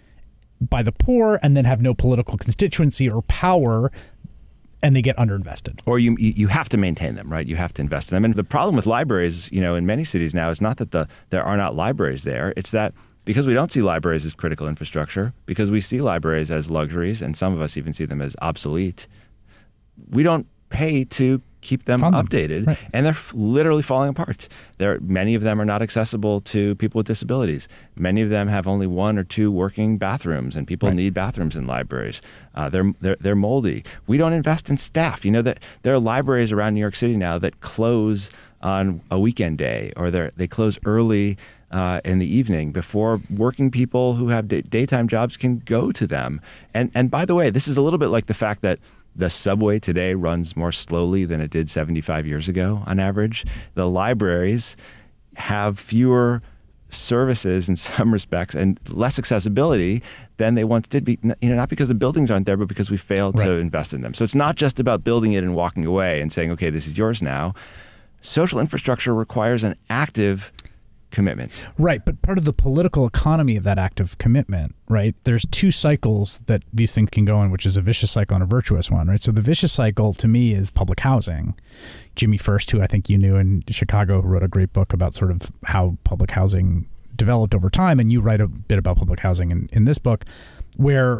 by the poor and then have no political constituency or power, and they get underinvested. Or you you you have to maintain them, right? You have to invest in them. And the problem with libraries, you know, in many cities now is not that the there are not libraries there. It's that because we don't see libraries as critical infrastructure, because we see libraries as luxuries, and some of us even see them as obsolete, we don't pay to keep them Fund them. updated, Right. and they're f- literally falling apart. There, many of them are not accessible to people with disabilities. Many of them have only one or two working bathrooms, and people Right. need bathrooms in libraries. Uh, they're, they're they're moldy. We don't invest in staff. You know that there are libraries around New York City now that close on a weekend day, or they they close early uh, in the evening before working people who have day- daytime jobs can go to them. And and by the way, this is a little bit like the fact that the subway today runs more slowly than it did seventy-five years ago on average. The libraries have fewer services in some respects and less accessibility than they once did. Be, you know, not because the buildings aren't there, but because we failed to Right. invest in them. So it's not just about building it and walking away and saying, okay, this is yours now. Social infrastructure requires an active commitment. Right, but part of the political economy of that active commitment, right? There's two cycles that these things can go in, which is a vicious cycle and a virtuous one, right? So the vicious cycle to me is public housing. Jimmy First, who I think you knew in Chicago, who wrote a great book about sort of how public housing developed over time, and you write a bit about public housing in, in this book, where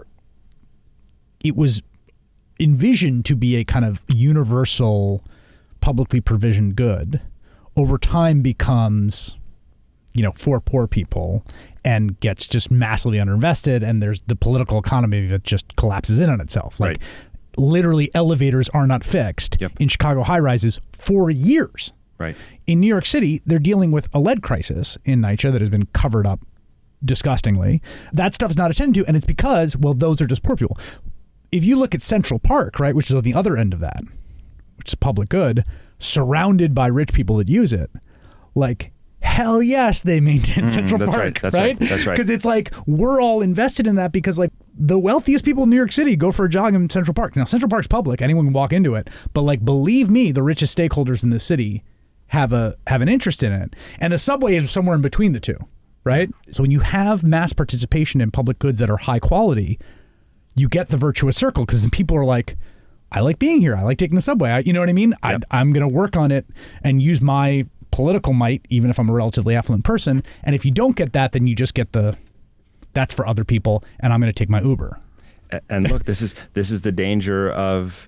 it was envisioned to be a kind of universal, publicly provisioned good, over time becomes, you know, for poor people and gets just massively underinvested, and there's the political economy that just collapses in on itself. Like Right. literally elevators are not fixed Yep. in Chicago high rises for years. Right. In New York City, they're dealing with a lead crisis in NYCHA that has been covered up disgustingly. That stuff's not attended to, and it's because, well, those are just poor people. If you look at Central Park, right, which is on the other end of that, which is public good, surrounded by rich people that use it, like, hell yes, they maintain Mm, Central that's Park, right, that's right, that's right. Because it's like we're all invested in that because like the wealthiest people in New York City go for a jog in Central Park. Now Central Park's public, anyone can walk into it, but like believe me, the richest stakeholders in the city have a have an interest in it, and the subway is somewhere in between the two, right? So when you have mass participation in public goods that are high quality, you get the virtuous circle because people are like, I like being here. I like taking the subway. I, you know what I mean? Yep. I, I'm going to work on it and use my political might, even if I'm a relatively affluent person. And if you don't get that, then you just get the that's for other people, and I'm going to take my Uber. And look, this is this is the danger of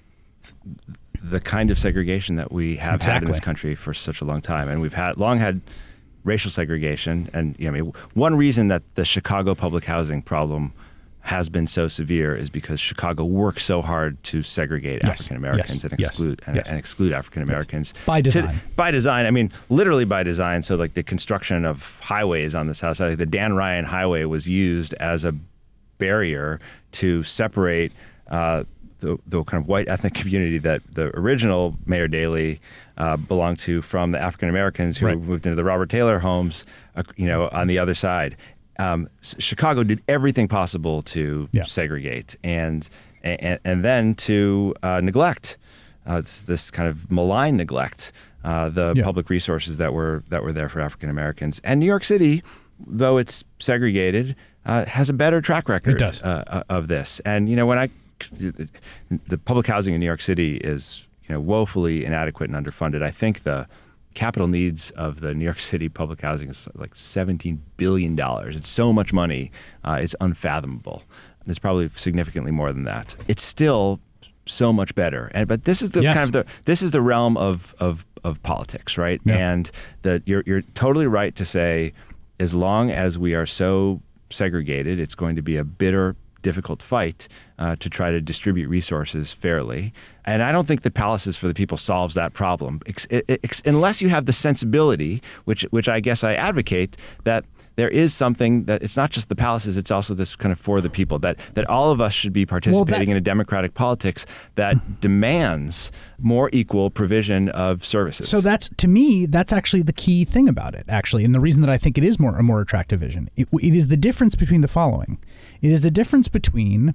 the kind of segregation that we have exactly. had in this country for such a long time, and we've had long had racial segregation. And you know, I mean, one reason that the Chicago public housing problem has been so severe is because Chicago works so hard to segregate yes. African Americans yes. and exclude yes. and, yes. and exclude African Americans yes. by design. To, by design, I mean literally by design. So like the construction of highways on the south side, like the Dan Ryan Highway was used as a barrier to separate uh, the, the kind of white ethnic community that the original Mayor Daley uh, belonged to from the African Americans who right. moved into the Robert Taylor homes, uh, you know, on the other side. Um, Chicago did everything possible to yeah. segregate and, and and then to uh, neglect uh, this, this kind of malign neglect uh, the yeah. public resources that were that were there for African Americans. And New York City, though it's segregated, uh, has a better track record it does. Uh, of this. And you know, when I the public housing in New York City is you know woefully inadequate and underfunded. I think the capital needs of the New York City public housing is like seventeen billion dollars. It's so much money. Uh, it's unfathomable. There's probably significantly more than that. It's still so much better. And but this is the yes. kind of the this is the realm of of, of politics, right? Yeah. And that you're you're totally right to say, as long as we are so segregated, it's going to be a bitter, difficult fight uh, to try to distribute resources fairly. And I don't think the Palaces for the People solves that problem, ex- ex- unless you have the sensibility, which which I guess I advocate, that there is something that it's not just the Palaces, it's also this kind of for the people, that that all of us should be participating well, in a democratic politics that demands more equal provision of services. So that's, to me, that's actually the key thing about it, actually. And the reason that I think it is more a more attractive vision. It, it is the difference between the following. It is the difference between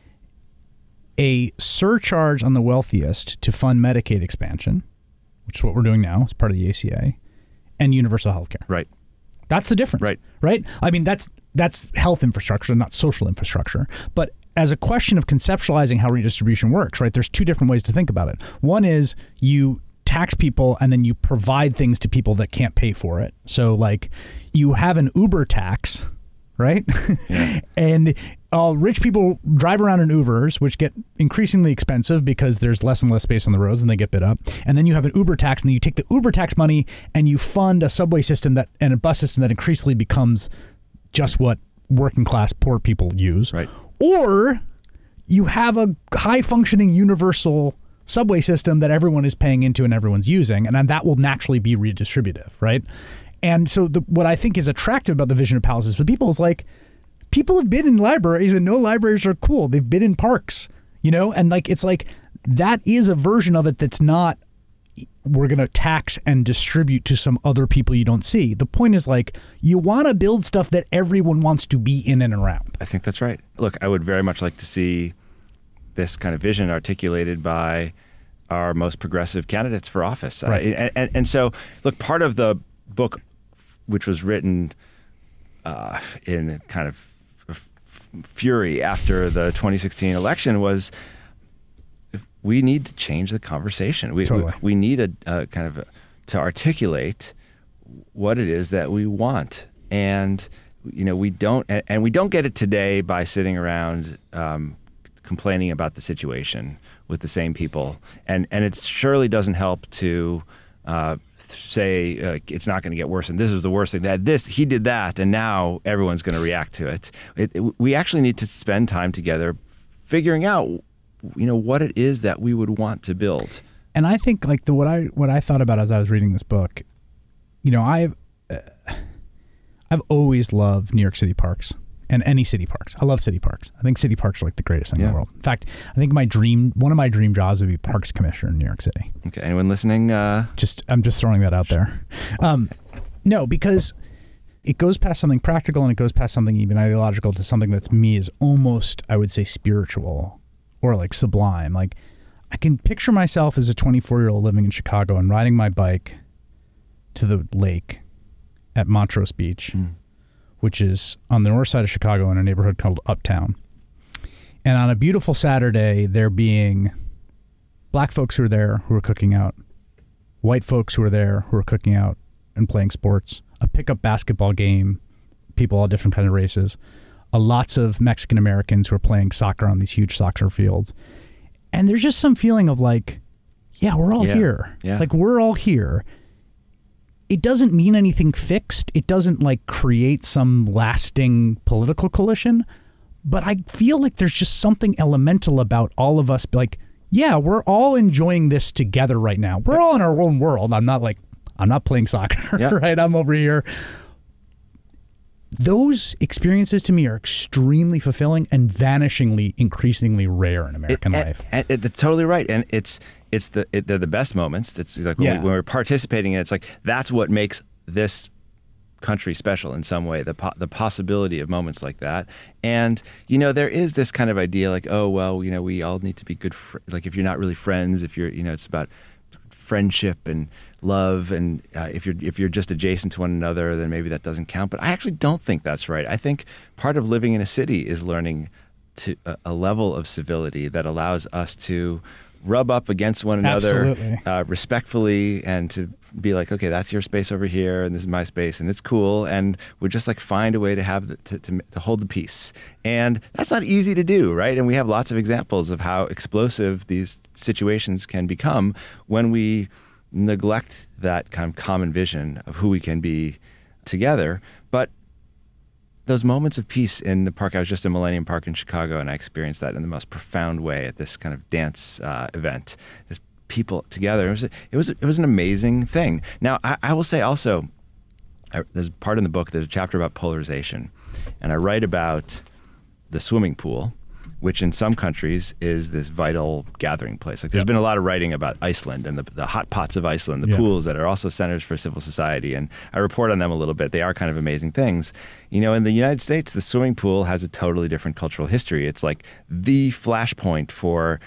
a surcharge on the wealthiest to fund Medicaid expansion, which is what we're doing now as part of the A C A, and universal health care. Right. That's the difference. Right. Right? I mean, that's that's health infrastructure, not social infrastructure. But as a question of conceptualizing how redistribution works, right, there's two different ways to think about it. One is you tax people and then you provide things to people that can't pay for it. So like you have an Uber tax, right? Yeah. And uh, rich people drive around in Ubers, which get increasingly expensive because there's less and less space on the roads and they get bid up. And then you have an Uber tax, and then you take the Uber tax money and you fund a subway system that and a bus system that increasingly becomes just what working class poor people use. Right. Or you have a high functioning universal subway system that everyone is paying into and everyone's using, and then that will naturally be redistributive, right? And so the, what I think is attractive about the vision of Palaces for the People is like, people have been in libraries and no libraries are cool. They've been in parks, you know? And like, it's like, that is a version of it that's not, we're going to tax and distribute to some other people you don't see. The point is like, you want to build stuff that everyone wants to be in and around. I think that's right. Look, I would very much like to see this kind of vision articulated by our most progressive candidates for office. Right. Uh, and, and, and so, look, part of the book, which was written uh, in kind of f- fury after the twenty sixteen election, was we need to change the conversation. We totally. we, we need a, a kind of a, to articulate what it is that we want, and you know we don't, and, and we don't get it today by sitting around um, complaining about the situation with the same people, and and it surely doesn't help to uh, say uh, it's not going to get worse, and this is the worst thing. That this he did that, and now everyone's going to react to it. It, it. We actually need to spend time together, figuring out, you know, what it is that we would want to build. And I think like the what I what I thought about as I was reading this book, you know, I've uh, I've always loved New York City parks. And any city parks. I love city parks. I think city parks are like the greatest thing yeah. in the world. In fact, I think my dream, one of my dream jobs would be parks commissioner in New York City. Okay, anyone listening? Uh... Just, I'm just throwing that out there. Um, no, because it goes past something practical and it goes past something even ideological to something that's me is almost, I would say, spiritual or like sublime. Like I can picture myself as a twenty-four year old living in Chicago and riding my bike to the lake at Montrose Beach. Mm. Which is on the north side of Chicago in a neighborhood called Uptown. And on a beautiful Saturday, there being black folks who are there who are cooking out, white folks who are there who are cooking out and playing sports, a pickup basketball game, people, all different kind of races. Uh, lots of Mexican Americans who are playing soccer on these huge soccer fields. And there's just some feeling of like, yeah, we're all yeah. here. Yeah. Like, we're all here. It doesn't mean anything fixed. It doesn't like create some lasting political coalition. But I feel like there's just something elemental about all of us. Like, yeah, we're all enjoying this together right now. We're all in our own world. I'm not like, I'm not playing soccer, yeah. right? I'm over here. Those experiences to me are extremely fulfilling and vanishingly, increasingly rare in American it, life. And, and, it's totally right. And it's it's the it, they're the best moments. It's like when, yeah. we, when we're participating in it, it's like that's what makes this country special in some way, the po- the possibility of moments like that. And, you know, there is this kind of idea like, oh, well, you know, we all need to be good, fr- like if you're not really friends, if you're, you know, it's about friendship and love, and uh, if you're if you're just adjacent to one another, then maybe that doesn't count. But I actually don't think that's right. I think part of living in a city is learning to a, a level of civility that allows us to rub up against one another uh, respectfully, and to be like, okay, that's your space over here, and this is my space, and it's cool, and we just like find a way to have the, to, to to hold the peace. And that's not easy to do, right? And we have lots of examples of how explosive these situations can become when we neglect that kind of common vision of who we can be together. But those moments of peace in the park, I was just in Millennium Park in Chicago, and I experienced that in the most profound way at this kind of dance uh, event. Just people together. It was, it was, it was an amazing thing. Now, I, I will say also, I, there's part in the book, there's a chapter about polarization, and I write about the swimming pool, which in some countries is this vital gathering place. Like there's yep. been a lot of writing about Iceland and the, the hot pots of Iceland, the yeah. pools that are also centers for civil society. And I report on them a little bit. They are kind of amazing things. You know, in the United States, the swimming pool has a totally different cultural history. It's like the flashpoint for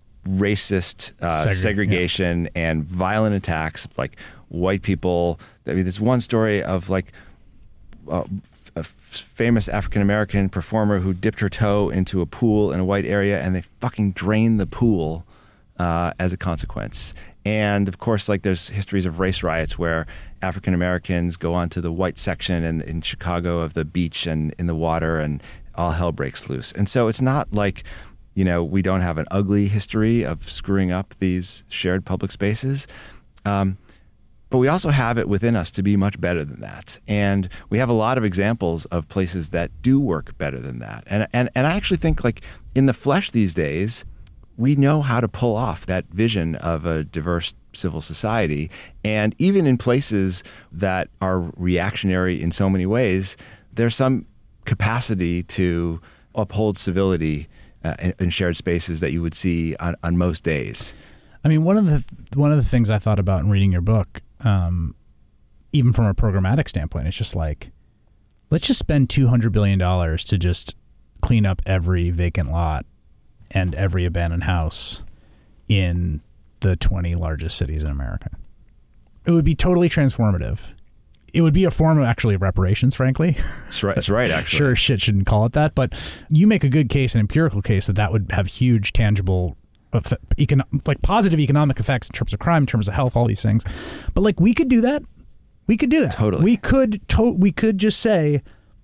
racist uh, Segre- segregation yeah. and violent attacks, like white people. I mean, there's one story of like uh, a famous African-American performer who dipped her toe into a pool in a white area, and they fucking drained the pool uh, as a consequence. And of course, like there's histories of race riots where African-Americans go onto the white section in, in Chicago of the beach and in the water, and all hell breaks loose. And so it's not like, you know, we don't have an ugly history of screwing up these shared public spaces. Um, But we also have it within us to be much better than that. And we have a lot of examples of places that do work better than that. And and, and I actually think, like, in the flesh these days, we know how to pull off that vision of a diverse civil society. And even in places that are reactionary in so many ways, there's some capacity to uphold civility uh, in, in shared spaces that you would see on, on most days. I mean, one of the one of the things I thought about in reading your book, Um, even from a programmatic standpoint, it's just like, let's just spend two hundred billion dollars to just clean up every vacant lot and every abandoned house in the twenty largest cities in America. It would be totally transformative. It would be a form of actually of reparations, frankly. That's right, that's right actually. Sure, shit shouldn't call it that, but you make a good case, an empirical case, that that would have huge, tangible Econ- like positive economic effects in terms of crime, in terms of health, all these things. But like, we could do that. We could do that. Totally. We could. To- we could just say,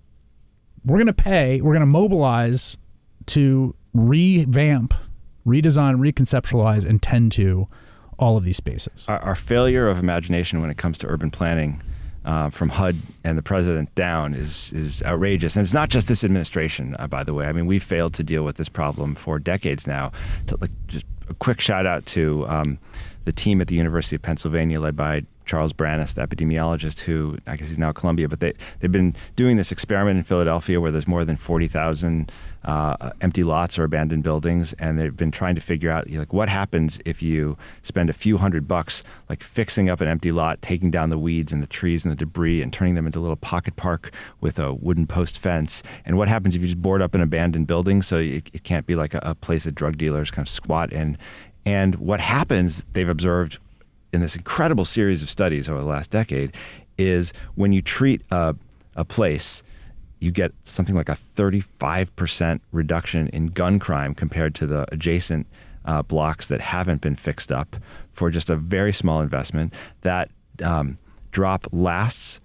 we're going to pay. We're going to mobilize to revamp, redesign, reconceptualize, and tend to all of these spaces. Our, our failure of imagination when it comes to urban planning, uh, from H U D and the president down, is is outrageous. And it's not just this administration, uh, by the way. I mean, we've failed to deal with this problem for decades now. To, like, just a quick shout out to um, the team at the University of Pennsylvania, led by Charles Branis, the epidemiologist, who I guess he's now at Columbia, but they, they've been doing this experiment in Philadelphia where there's more than forty thousand uh, empty lots or abandoned buildings, and they've been trying to figure out, you know, like, what happens if you spend a few hundred bucks like fixing up an empty lot, taking down the weeds and the trees and the debris and turning them into a little pocket park with a wooden post fence, and what happens if you just board up an abandoned building so it, it can't be like a, a place that drug dealers kind of squat in. And what happens, they've observed in this incredible series of studies over the last decade, is when you treat a, a place, you get something like a thirty-five percent reduction in gun crime compared to the adjacent uh, blocks that haven't been fixed up for just a very small investment. That um, drop lasts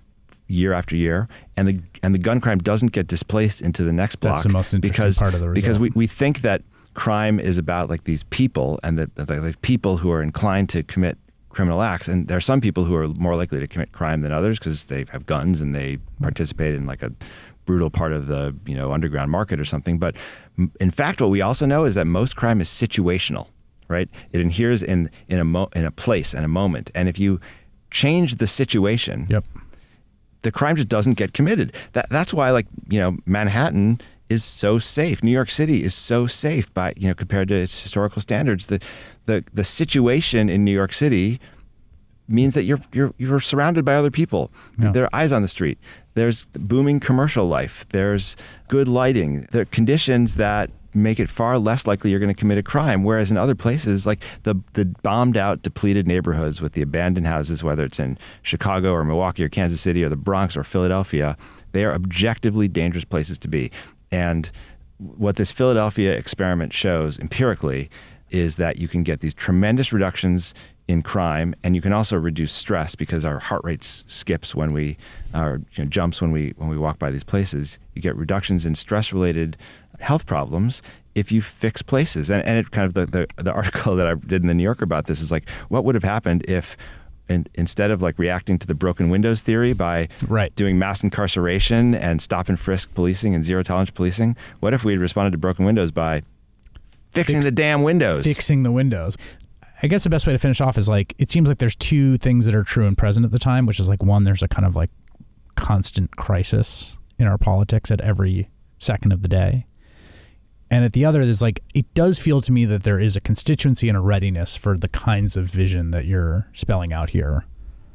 year after year, and the and the gun crime doesn't get displaced into the next block. That's the most interesting because, part of the result. Because we, we think that crime is about like these people and the, the, the people who are inclined to commit criminal acts. And there are some people who are more likely to commit crime than others because they have guns and they participate in like a brutal part of the, you know, underground market or something. But in fact, what we also know is that most crime is situational, right? It inheres in in a mo- in a place and a moment. And if you change the situation, yep. the crime just doesn't get committed. That that's why, like, you know, Manhattan is so safe. New York City is so safe by, you know, compared to its historical standards. The the the situation in New York City means that you're you're you're surrounded by other people. Yeah. There are eyes on the street. There's booming commercial life. There's good lighting. There are conditions that make it far less likely you're going to commit a crime. Whereas in other places, like the the bombed out, depleted neighborhoods with the abandoned houses, whether it's in Chicago or Milwaukee or Kansas City or the Bronx or Philadelphia, they are objectively dangerous places to be. And what this Philadelphia experiment shows empirically is that you can get these tremendous reductions in crime, and you can also reduce stress because our heart rate skips when we, or you know, jumps when we when we walk by these places. You get reductions in stress-related health problems if you fix places. And, and it kind of the, the the article that I did in the New Yorker about this is like, what would have happened if, in, instead of like reacting to the broken windows theory by right. doing mass incarceration and stop and frisk policing and zero tolerance policing, what if we had responded to broken windows by fixing Fix, the damn windows? Fixing the windows. I guess the best way to finish off is like, it seems like there's two things that are true and present at the time, which is like, one, there's a kind of like constant crisis in our politics at every second of the day. And at the other, there's like, it does feel to me that there is a constituency and a readiness for the kinds of vision that you're spelling out here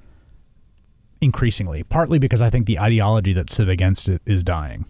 increasingly, partly because I think the ideology that stood against it is dying.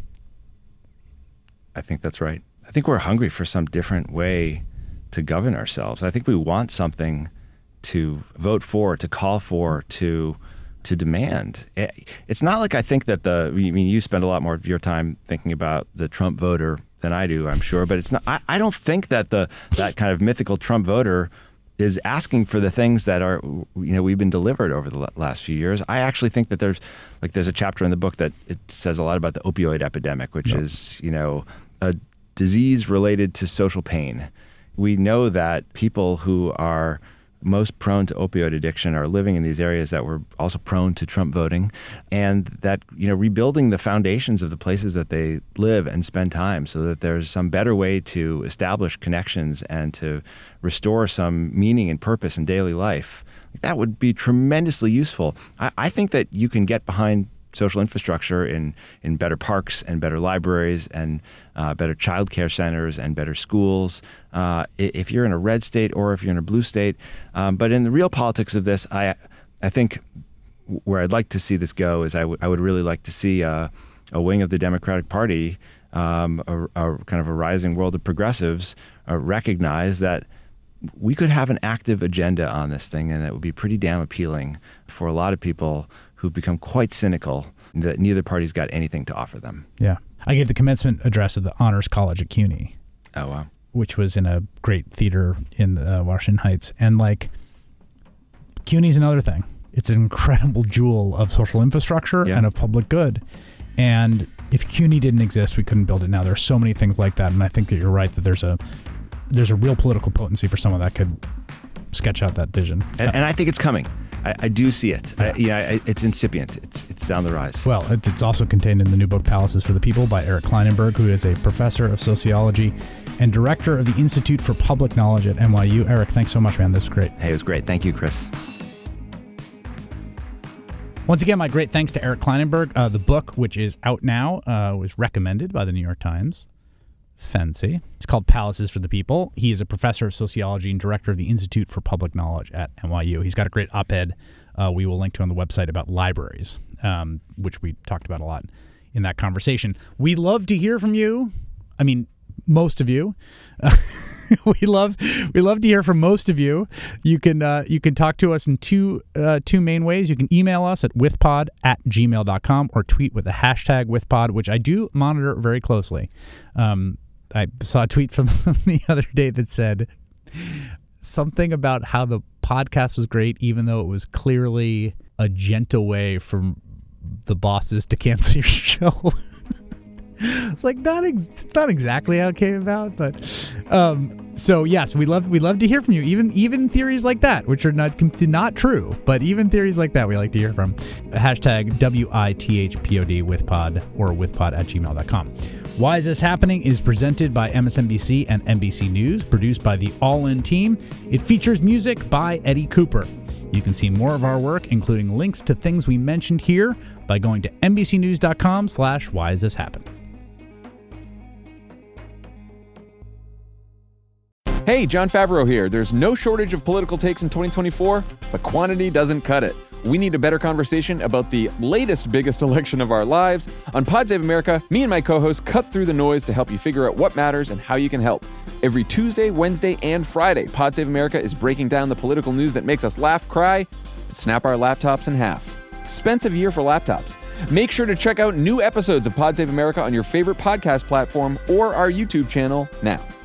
I think that's right. I think we're hungry for some different way to govern ourselves. I think we want something to vote for, to call for, to to demand. It's not like I think that the, I mean, you spend a lot more of your time thinking about the Trump voter than I do, I'm sure, but it's not, I, I don't think that the that kind of mythical Trump voter is asking for the things that are, you know, we've been delivered over the last few years. I actually think that there's, like, there's a chapter in the book that it says a lot about the opioid epidemic, which yep. is, you know, a disease related to social pain. We know that people who are most prone to opioid addiction are living in these areas that were also prone to Trump voting, and that, you know, rebuilding the foundations of the places that they live and spend time so that there's some better way to establish connections and to restore some meaning and purpose in daily life, that would be tremendously useful. I, I think that you can get behind social infrastructure in, in better parks and better libraries and uh, better child care centers and better schools, uh, if you're in a red state or if you're in a blue state. Um, but in the real politics of this, I I think where I'd like to see this go is I, w- I would really like to see uh, a wing of the Democratic Party, um, a, a kind of a rising world of progressives, uh, recognize that we could have an active agenda on this thing, and it would be pretty damn appealing for a lot of people who've become quite cynical that neither party's got anything to offer them. Yeah. I gave the commencement address at the Honors College at CUNY. Oh, wow. Which was in a great theater in uh, Washington Heights. And like, CUNY's another thing. It's an incredible jewel of social infrastructure yeah. and of public good. And if CUNY didn't exist, we couldn't build it now. There are so many things like that. And I think that you're right that there's a there's a real political potency for someone that could sketch out that vision. And, and I think it's coming. I, I do see it. Yeah. I, you know, I, it's incipient. It's it's on the rise. Well, it, it's also contained in the new book, Palaces for the People, by Eric Kleinenberg, who is a professor of sociology and director of the Institute for Public Knowledge at N Y U. Eric, thanks so much, man. This was great. Hey, it was great. Thank you, Chris. Once again, my great thanks to Eric Kleinenberg. Uh, the book, which is out now, uh, was recommended by the New York Times. Fancy. It's called Palaces for the People. He is a professor of sociology and director of the Institute for Public Knowledge at N Y U. He's got a great op-ed uh, we will link to on the website about libraries, um, which we talked about a lot in that conversation. We love to hear from you. I mean, most of you. Uh, we love we love to hear from most of you. You can uh, you can talk to us in two uh, two main ways. You can email us at withpod at gmail dot com or tweet with the hashtag withpod, which I do monitor very closely. Um, I saw a tweet from the other day that said something about how the podcast was great, even though it was clearly a gentle way for the bosses to cancel your show. It's like not ex- it's not exactly how it came about, but um, so yes, we love we love to hear from you. Even even theories like that, which are not not true, but even theories like that, we like to hear from. Hashtag W I T H P O D withpod or withpod at gmail dot com. Why Is This Happening is presented by M S N B C and N B C News, produced by the All In team. It features music by Eddie Cooper. You can see more of our work, including links to things we mentioned here, by going to N B C news dot com slash why is this happening. Hey, Jon Favreau here. There's no shortage of political takes in twenty twenty-four, but quantity doesn't cut it. We need a better conversation about the latest biggest election of our lives. On Pod Save America, me and my co-hosts cut through the noise to help you figure out what matters and how you can help. Every Tuesday, Wednesday, and Friday, Pod Save America is breaking down the political news that makes us laugh, cry, and snap our laptops in half. Expensive year for laptops. Make sure to check out new episodes of Pod Save America on your favorite podcast platform or our YouTube channel now.